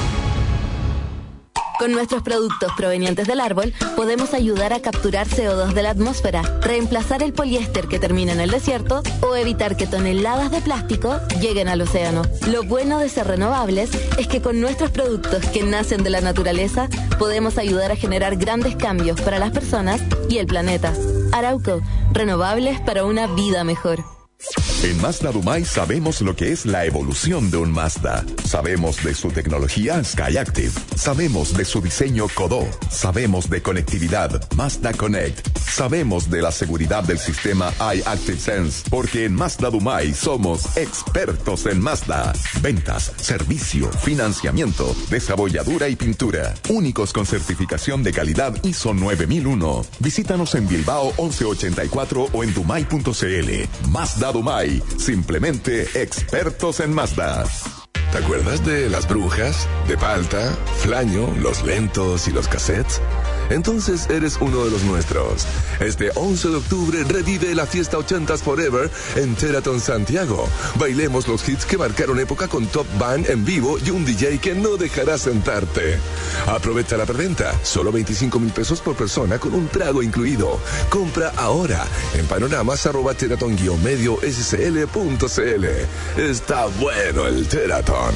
[SPEAKER 13] Con nuestros productos provenientes del árbol, podemos ayudar a capturar C O dos de la atmósfera, reemplazar el poliéster que termina en el desierto o evitar que toneladas de plástico lleguen al océano. Lo bueno de ser renovables es que con nuestros productos que nacen de la naturaleza, podemos ayudar a generar grandes cambios para las personas y el planeta. Arauco, renovables para una vida mejor.
[SPEAKER 1] En Mazda Dumay sabemos lo que es la evolución de un Mazda. Sabemos de su tecnología Skyactiv. Sabemos de su diseño Kodō. Sabemos de conectividad Mazda Connect. Sabemos de la seguridad del sistema iActive-Sense. Porque en Mazda Dumay somos expertos en Mazda. Ventas, servicio, financiamiento, desarrolladura y pintura. Únicos con certificación de calidad I S O nueve mil uno. Visítanos en Bilbao once ochenta y cuatro o en dumay punto c l. Mazda Dumay, simplemente expertos en Mazda.
[SPEAKER 18] ¿Te acuerdas de las brujas, de Palta, Flaño, los lentos y los cassettes? Entonces eres uno de los nuestros. Este once de octubre revive la fiesta ochentas Forever en Teraton Santiago. Bailemos los hits que marcaron época con Top Band en vivo y un D J que no dejará sentarte. Aprovecha la preventa. Solo veinticinco mil pesos por persona con un trago incluido. Compra ahora en panoramas arroba teraton guión medio scl punto cl. Está bueno el Teraton.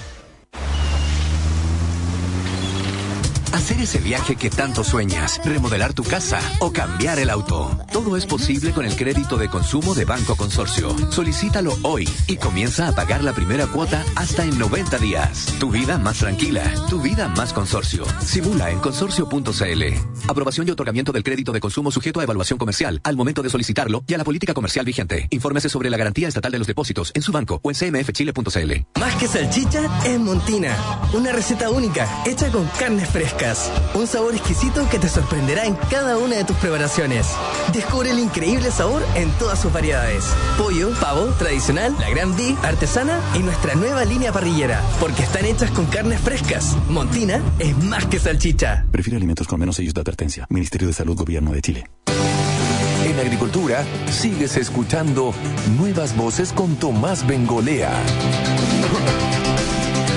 [SPEAKER 19] Hacer ese viaje que tanto sueñas, remodelar tu casa o cambiar el auto. Todo es posible con el crédito de consumo de Banco Consorcio. Solicítalo hoy y comienza a pagar la primera cuota hasta en noventa días. Tu vida más tranquila, tu vida más consorcio. Simula en consorcio punto c l. Aprobación y otorgamiento del crédito de consumo sujeto a evaluación comercial al momento de solicitarlo y a la política comercial vigente. Infórmese sobre la garantía estatal de los depósitos en su banco o en c m f chile punto c l.
[SPEAKER 20] Más que salchicha es Montina. Una receta única hecha con carnes frescas. Un sabor exquisito que te sorprenderá en cada una de tus preparaciones. Descubre el increíble sabor en todas sus variedades. Pollo, pavo, tradicional, la Gran B, artesana y nuestra nueva línea parrillera. Porque están hechas con carnes frescas. Montina es más que salchicha.
[SPEAKER 21] Prefiere alimentos con menos sellos de advertencia. Ministerio de Salud, Gobierno de Chile.
[SPEAKER 1] En Agricultura, sigues escuchando Nuevas Voces con Tomás Bengolea.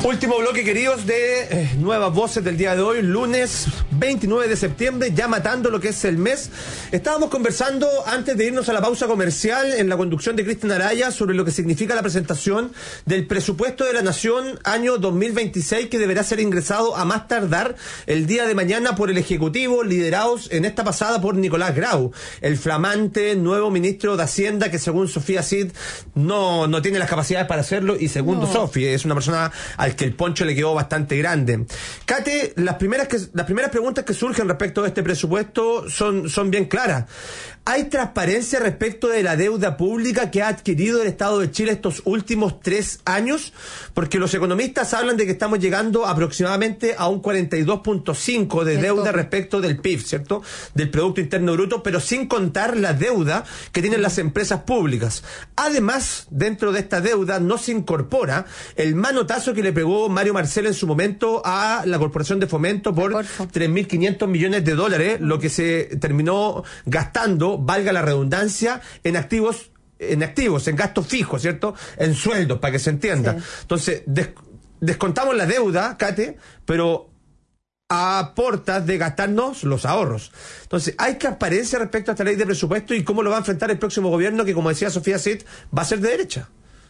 [SPEAKER 4] Último bloque, queridos, de eh, Nuevas Voces del día de hoy, lunes veintinueve de septiembre, ya matando lo que es el mes. Estábamos conversando antes de irnos a la pausa comercial en la conducción de Cristian Araya sobre lo que significa la presentación del presupuesto de la Nación año dos mil veintiséis, que deberá ser ingresado a más tardar el día de mañana por el Ejecutivo, liderados en esta pasada por Nicolás Grau, el flamante nuevo ministro de Hacienda, que según Sofía Cid no, no tiene las capacidades para hacerlo, y segundo no. Sofía, es una persona al que el poncho le quedó bastante grande. Kate, las primeras que, las primeras preguntas que surgen respecto de este presupuesto son, son bien claras. ¿Hay transparencia respecto de la deuda pública que ha adquirido el Estado de Chile estos últimos tres años? Porque los economistas hablan de que estamos llegando aproximadamente a un cuarenta y dos punto cinco de deuda respecto del P I B, ¿cierto? Del Producto Interno Bruto, pero sin contar la deuda que tienen las empresas públicas. Además, dentro de esta deuda no se incorpora el manotazo que le pegó Mario Marcel en su momento a la Corporación de Fomento por tres mil quinientos millones de dólares, lo que se terminó gastando, valga la redundancia, en activos, en activos, en gastos fijos, ¿cierto? En sueldos, para que se entienda. Sí. Entonces, des, descontamos la deuda, Kate, pero a portas de gastarnos los ahorros. Entonces, ¿hay transparencia respecto a esta ley de presupuesto y cómo lo va a enfrentar el próximo gobierno, que, como decía Sofía Cid, va a ser de derecha?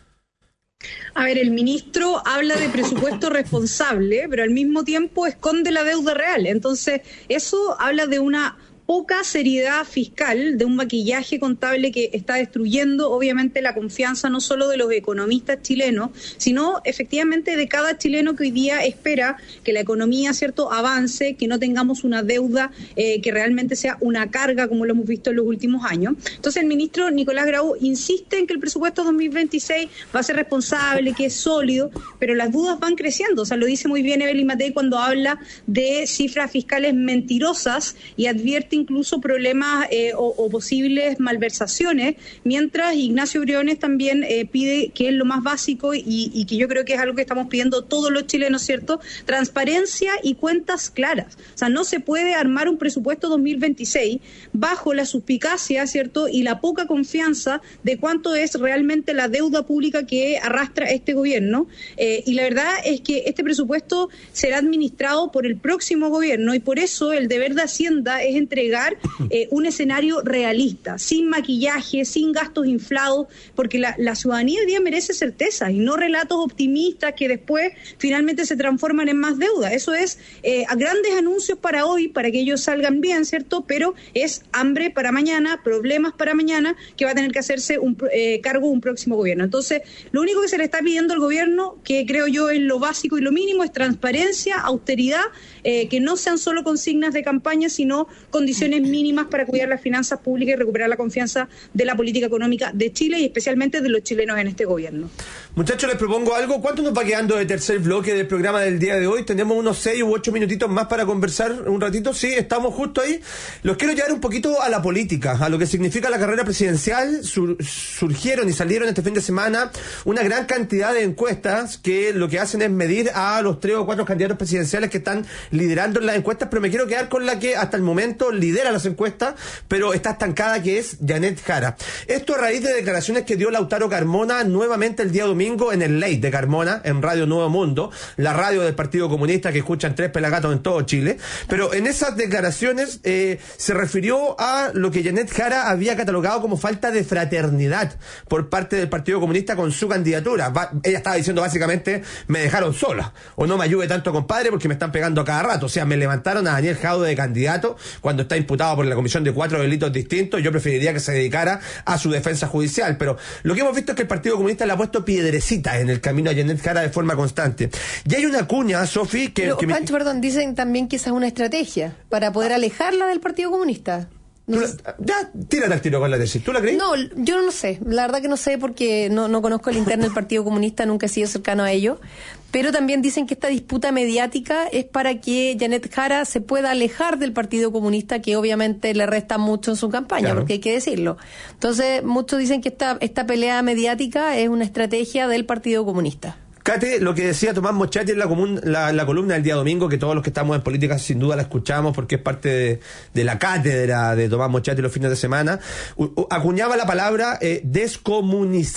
[SPEAKER 3] A ver, el ministro habla de presupuesto responsable, pero al mismo tiempo esconde la deuda real. Entonces, eso habla de una poca seriedad fiscal, de un maquillaje contable que está destruyendo obviamente la confianza no solo de los economistas chilenos, sino efectivamente de cada chileno que hoy día espera que la economía, cierto, avance, que no tengamos una deuda eh, que realmente sea una carga como lo hemos visto en los últimos años. Entonces el ministro Nicolás Grau insiste en que el presupuesto dos mil veintiséis va a ser responsable, que es sólido, pero las dudas van creciendo. O sea, lo dice muy bien Evelyn Matei cuando habla de cifras fiscales mentirosas y advierte incluso problemas eh, o, o posibles malversaciones, mientras Ignacio Briones también eh, pide, que es lo más básico y, y que yo creo que es algo que estamos pidiendo todos los chilenos, ¿cierto? Transparencia y cuentas claras. O sea, no se puede armar un presupuesto dos mil veintiséis bajo la suspicacia, ¿cierto? Y la poca confianza de cuánto es realmente la deuda pública que arrastra este gobierno. Eh, y la verdad es que este presupuesto será administrado por el próximo gobierno, y por eso el deber de Hacienda es entregar eh, un escenario realista, sin maquillaje, sin gastos inflados, porque la, la ciudadanía hoy día merece certezas y no relatos optimistas que después finalmente se transforman en más deuda. Eso es eh, a grandes anuncios para hoy, para que ellos salgan bien, ¿cierto? Pero es hambre para mañana, problemas para mañana, que va a tener que hacerse un eh, cargo un próximo gobierno. Entonces, lo único que se le está pidiendo al gobierno, que creo yo es lo básico y lo mínimo, es transparencia, austeridad, eh, que no sean solo consignas de campaña, sino condiciones mínimas para cuidar las finanzas públicas y recuperar la confianza de la política económica de Chile y especialmente de los chilenos en este gobierno.
[SPEAKER 4] Muchachos, les propongo algo. ¿Cuánto nos va quedando de tercer bloque del programa del día de hoy? Tenemos unos seis u ocho minutitos más para conversar un ratito. Sí, estamos justo ahí. Los quiero llevar un poquito a la política, a lo que significa la carrera presidencial. Sur, surgieron y salieron este fin de semana una gran cantidad de encuestas que lo que hacen es medir a los tres o cuatro candidatos presidenciales que están liderando en las encuestas, pero me quiero quedar con la que hasta el momento lidera las encuestas, pero está estancada, que es Janet Jara. Esto a raíz de declaraciones que dio Lautaro Carmona nuevamente el día domingo en el Late de Carmona, en Radio Nuevo Mundo, la radio del Partido Comunista que escuchan tres pelagatos en todo Chile. Pero en esas declaraciones eh, se refirió a lo que Janet Jara había catalogado como falta de fraternidad por parte del Partido Comunista con su candidatura. Va, ella estaba diciendo básicamente, me dejaron sola, o no me ayude tanto, compadre, porque me están pegando a cada rato. O sea, me levantaron a Daniel Jaude de candidato cuando está imputado por la comisión de cuatro delitos distintos. Yo preferiría que se dedicara a su defensa judicial, pero lo que hemos visto es que el Partido Comunista le ha puesto piedrecita en el camino a Janet Jara de forma constante. Y hay una cuña, Sofi, que...
[SPEAKER 5] Pero,
[SPEAKER 4] que
[SPEAKER 5] Pancho, me... perdón, dicen también que esa es una estrategia para poder alejarla del Partido Comunista. No
[SPEAKER 4] la, ya, tírate al tiro con la tesis. ¿Tú la crees?
[SPEAKER 5] No, yo no sé. La verdad que no sé, porque no, no conozco el interno del Partido Comunista, nunca he sido cercano a ello. Pero también dicen que esta disputa mediática es para que Janet Jara se pueda alejar del Partido Comunista, que obviamente le resta mucho en su campaña, claro, porque hay que decirlo. Entonces, muchos dicen que esta, esta pelea mediática es una estrategia del Partido Comunista.
[SPEAKER 4] Cate, lo que decía Tomás Mochati en la, comun, la, la columna del día domingo, que todos los que estamos en política sin duda la escuchamos porque es parte de, de la cátedra de Tomás Mochati los fines de semana, u, u, acuñaba la palabra eh, descomunizar.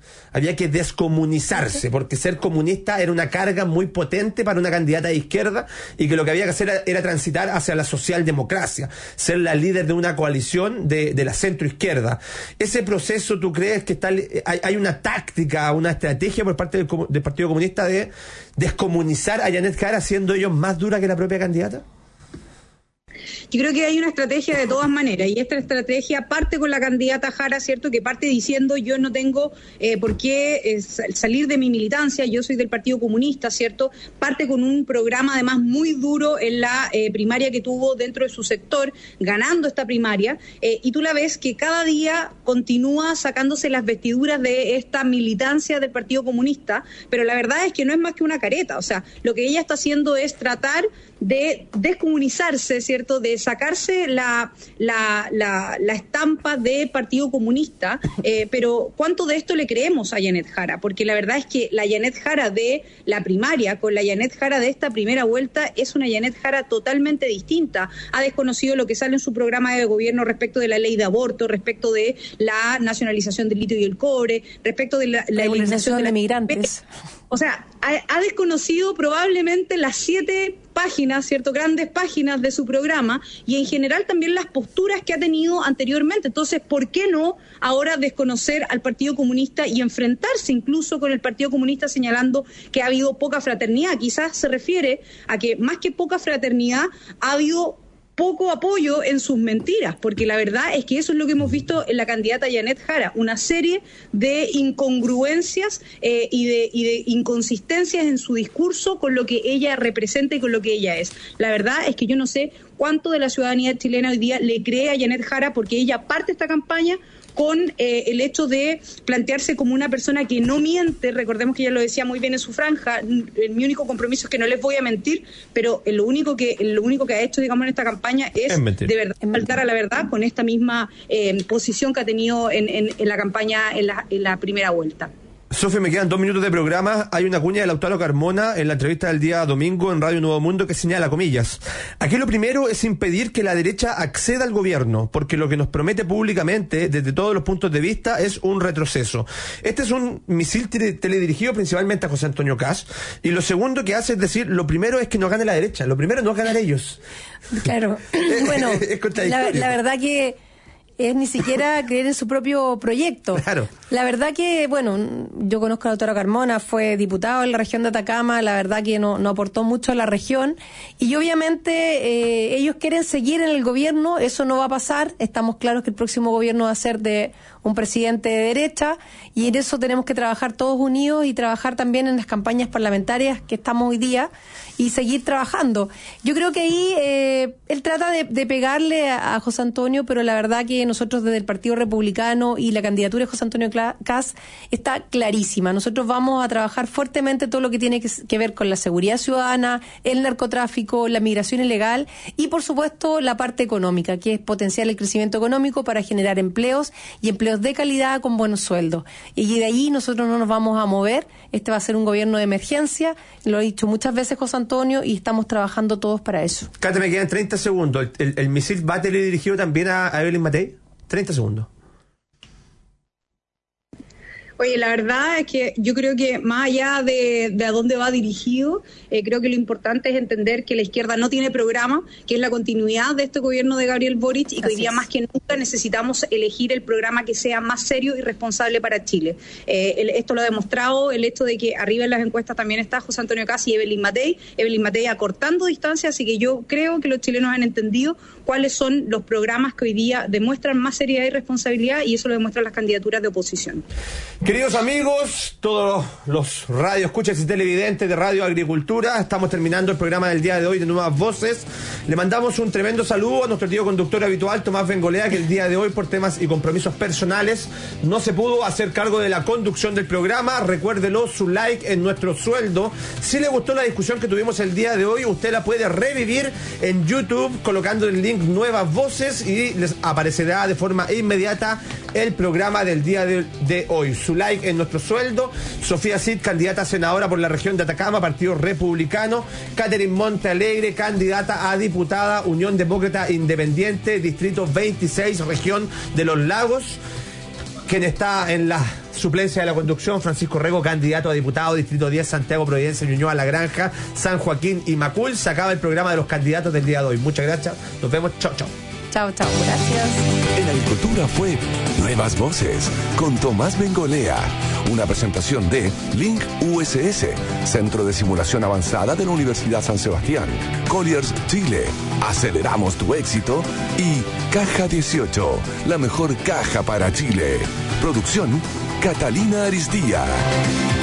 [SPEAKER 4] había que descomunizarse, porque ser comunista era una carga muy potente para una candidata de izquierda y que lo que había que hacer era, era transitar hacia la socialdemocracia, ser la líder de una coalición de, de la centroizquierda. Ese proceso, ¿tú crees que está, hay, hay una táctica, una estrategia por parte del, del Partido Comunista de descomunizar a Janet Jara, siendo ellos más dura que la propia candidata?
[SPEAKER 3] Yo creo que hay una estrategia de todas maneras, y esta estrategia parte con la candidata Jara, ¿cierto?, que parte diciendo yo no tengo eh, por qué eh, salir de mi militancia, yo soy del Partido Comunista, ¿cierto? Parte con un programa además muy duro en la eh, primaria que tuvo dentro de su sector, ganando esta primaria, eh, y tú la ves que cada día continúa sacándose las vestiduras de esta militancia del Partido Comunista, pero la verdad es que no es más que una careta, o sea, lo que ella está haciendo es tratar de descomunizarse, ¿cierto?, de sacarse la, la, la, la estampa de Partido Comunista, eh, pero ¿cuánto de esto le creemos a Janet Jara? Porque la verdad es que la Janet Jara de la primaria con la Janet Jara de esta primera vuelta es una Janet Jara totalmente distinta. Ha desconocido lo que sale en su programa de gobierno respecto de la ley de aborto, respecto de la nacionalización del litio y el cobre, respecto de la, la eliminación de
[SPEAKER 5] los migrantes.
[SPEAKER 3] O sea, ha, ha desconocido probablemente las siete páginas, ¿cierto?, grandes páginas de su programa, y en general también las posturas que ha tenido anteriormente. Entonces, ¿por qué no ahora desconocer al Partido Comunista y enfrentarse incluso con el Partido Comunista señalando que ha habido poca fraternidad? Quizás se refiere a que más que poca fraternidad ha habido poco apoyo en sus mentiras, porque la verdad es que eso es lo que hemos visto en la candidata Janet Jara, una serie de incongruencias eh, y, de, y de inconsistencias en su discurso con lo que ella representa y con lo que ella es. La verdad es que yo no sé cuánto de la ciudadanía chilena hoy día le cree a Janet Jara, porque ella parte esta campaña con eh, el hecho de plantearse como una persona que no miente. Recordemos que ella lo decía muy bien en su franja, mi único compromiso es que no les voy a mentir, pero lo único que lo único que ha hecho, digamos, en esta campaña es, es de verdad faltar a la verdad, con esta misma eh, posición que ha tenido en, en, en la campaña en la, en la primera vuelta.
[SPEAKER 4] Sofi, me quedan dos minutos de programa. Hay una cuña de Lautaro Carmona en la entrevista del día domingo en Radio Nuevo Mundo que señala, comillas, aquí lo primero es impedir que la derecha acceda al gobierno, porque lo que nos promete públicamente desde todos los puntos de vista es un retroceso. Este es un misil teledirigido principalmente a José Antonio Kast, y lo segundo que hace es decir, lo primero es que no gane la derecha, lo primero no es ganar ellos.
[SPEAKER 5] Claro, bueno, la, la verdad que es ni siquiera creer en su propio proyecto. Claro. La verdad que, bueno, yo conozco a la doctora Carmona, fue diputado en la región de Atacama, la verdad que no, no aportó mucho a la región, y obviamente eh, ellos quieren seguir en el gobierno, eso no va a pasar, estamos claros que el próximo gobierno va a ser de un presidente de derecha, y en eso tenemos que trabajar todos unidos y trabajar también en las campañas parlamentarias que estamos hoy día, y seguir trabajando. Yo creo que ahí eh, él trata de, de pegarle a, a José Antonio, pero la verdad que nosotros desde el Partido Republicano y la candidatura de José Antonio Kast está clarísima. Nosotros vamos a trabajar fuertemente todo lo que tiene que, que ver con la seguridad ciudadana, el narcotráfico, la migración ilegal y, por supuesto, la parte económica, que es potenciar el crecimiento económico para generar empleos y empleos de calidad con buenos sueldos. Y de ahí nosotros no nos vamos a mover. Este va a ser un gobierno de emergencia, lo ha dicho muchas veces José Antonio, y estamos trabajando todos para eso.
[SPEAKER 4] Cate, me quedan treinta segundos. ¿El, el, el misil va teledirigido también a, a Evelyn Matei? treinta segundos.
[SPEAKER 3] Oye, la verdad es que yo creo que más allá de, de a dónde va dirigido, eh, creo que lo importante es entender que la izquierda no tiene programa, que es la continuidad de este gobierno de Gabriel Boric, y que hoy día más que nunca necesitamos elegir el programa que sea más serio y responsable para Chile. Eh, el, esto lo ha demostrado el hecho de que arriba en las encuestas también está José Antonio Kast y Evelyn Matei, Evelyn Matei acortando distancia, así que yo creo que los chilenos han entendido cuáles son los programas que hoy día demuestran más seriedad y responsabilidad, y eso lo demuestran las candidaturas de oposición.
[SPEAKER 4] Queridos amigos, todos los radioescuchas y televidentes de Radio Agricultura, estamos terminando el programa del día de hoy de Nuevas Voces. Le mandamos un tremendo saludo a nuestro tío conductor habitual, Tomás Bengolea, que el día de hoy, por temas y compromisos personales, no se pudo hacer cargo de la conducción del programa. Recuérdelo, su like en nuestro sueldo. Si le gustó la discusión que tuvimos el día de hoy, usted la puede revivir en YouTube colocando el link Nuevas Voces y les aparecerá de forma inmediata el programa del día de, de hoy. Su like en nuestro sueldo. Sofía Cid, candidata a senadora por la región de Atacama, Partido Republicano. Catherine Montealegre, candidata a diputada, Unión Demócrata Independiente, Distrito veintiséis, región de los Lagos. Quien está en la suplencia de la conducción, Francisco Rego, candidato a diputado, Distrito diez, Santiago, Providencia, Ñuñoa, La Granja, San Joaquín y Macul. Se acaba el programa de los candidatos del día de hoy. Muchas gracias. Nos vemos. Chao, chao.
[SPEAKER 5] Chao, chao. Gracias.
[SPEAKER 1] En Agricultura fue Nuevas Voces con Tomás Bengolea. Una presentación de Link U S S, Centro de Simulación Avanzada de la Universidad San Sebastián, Colliers Chile, Aceleramos tu éxito y Caja dieciocho, la mejor caja para Chile. Producción Catalina Aristía.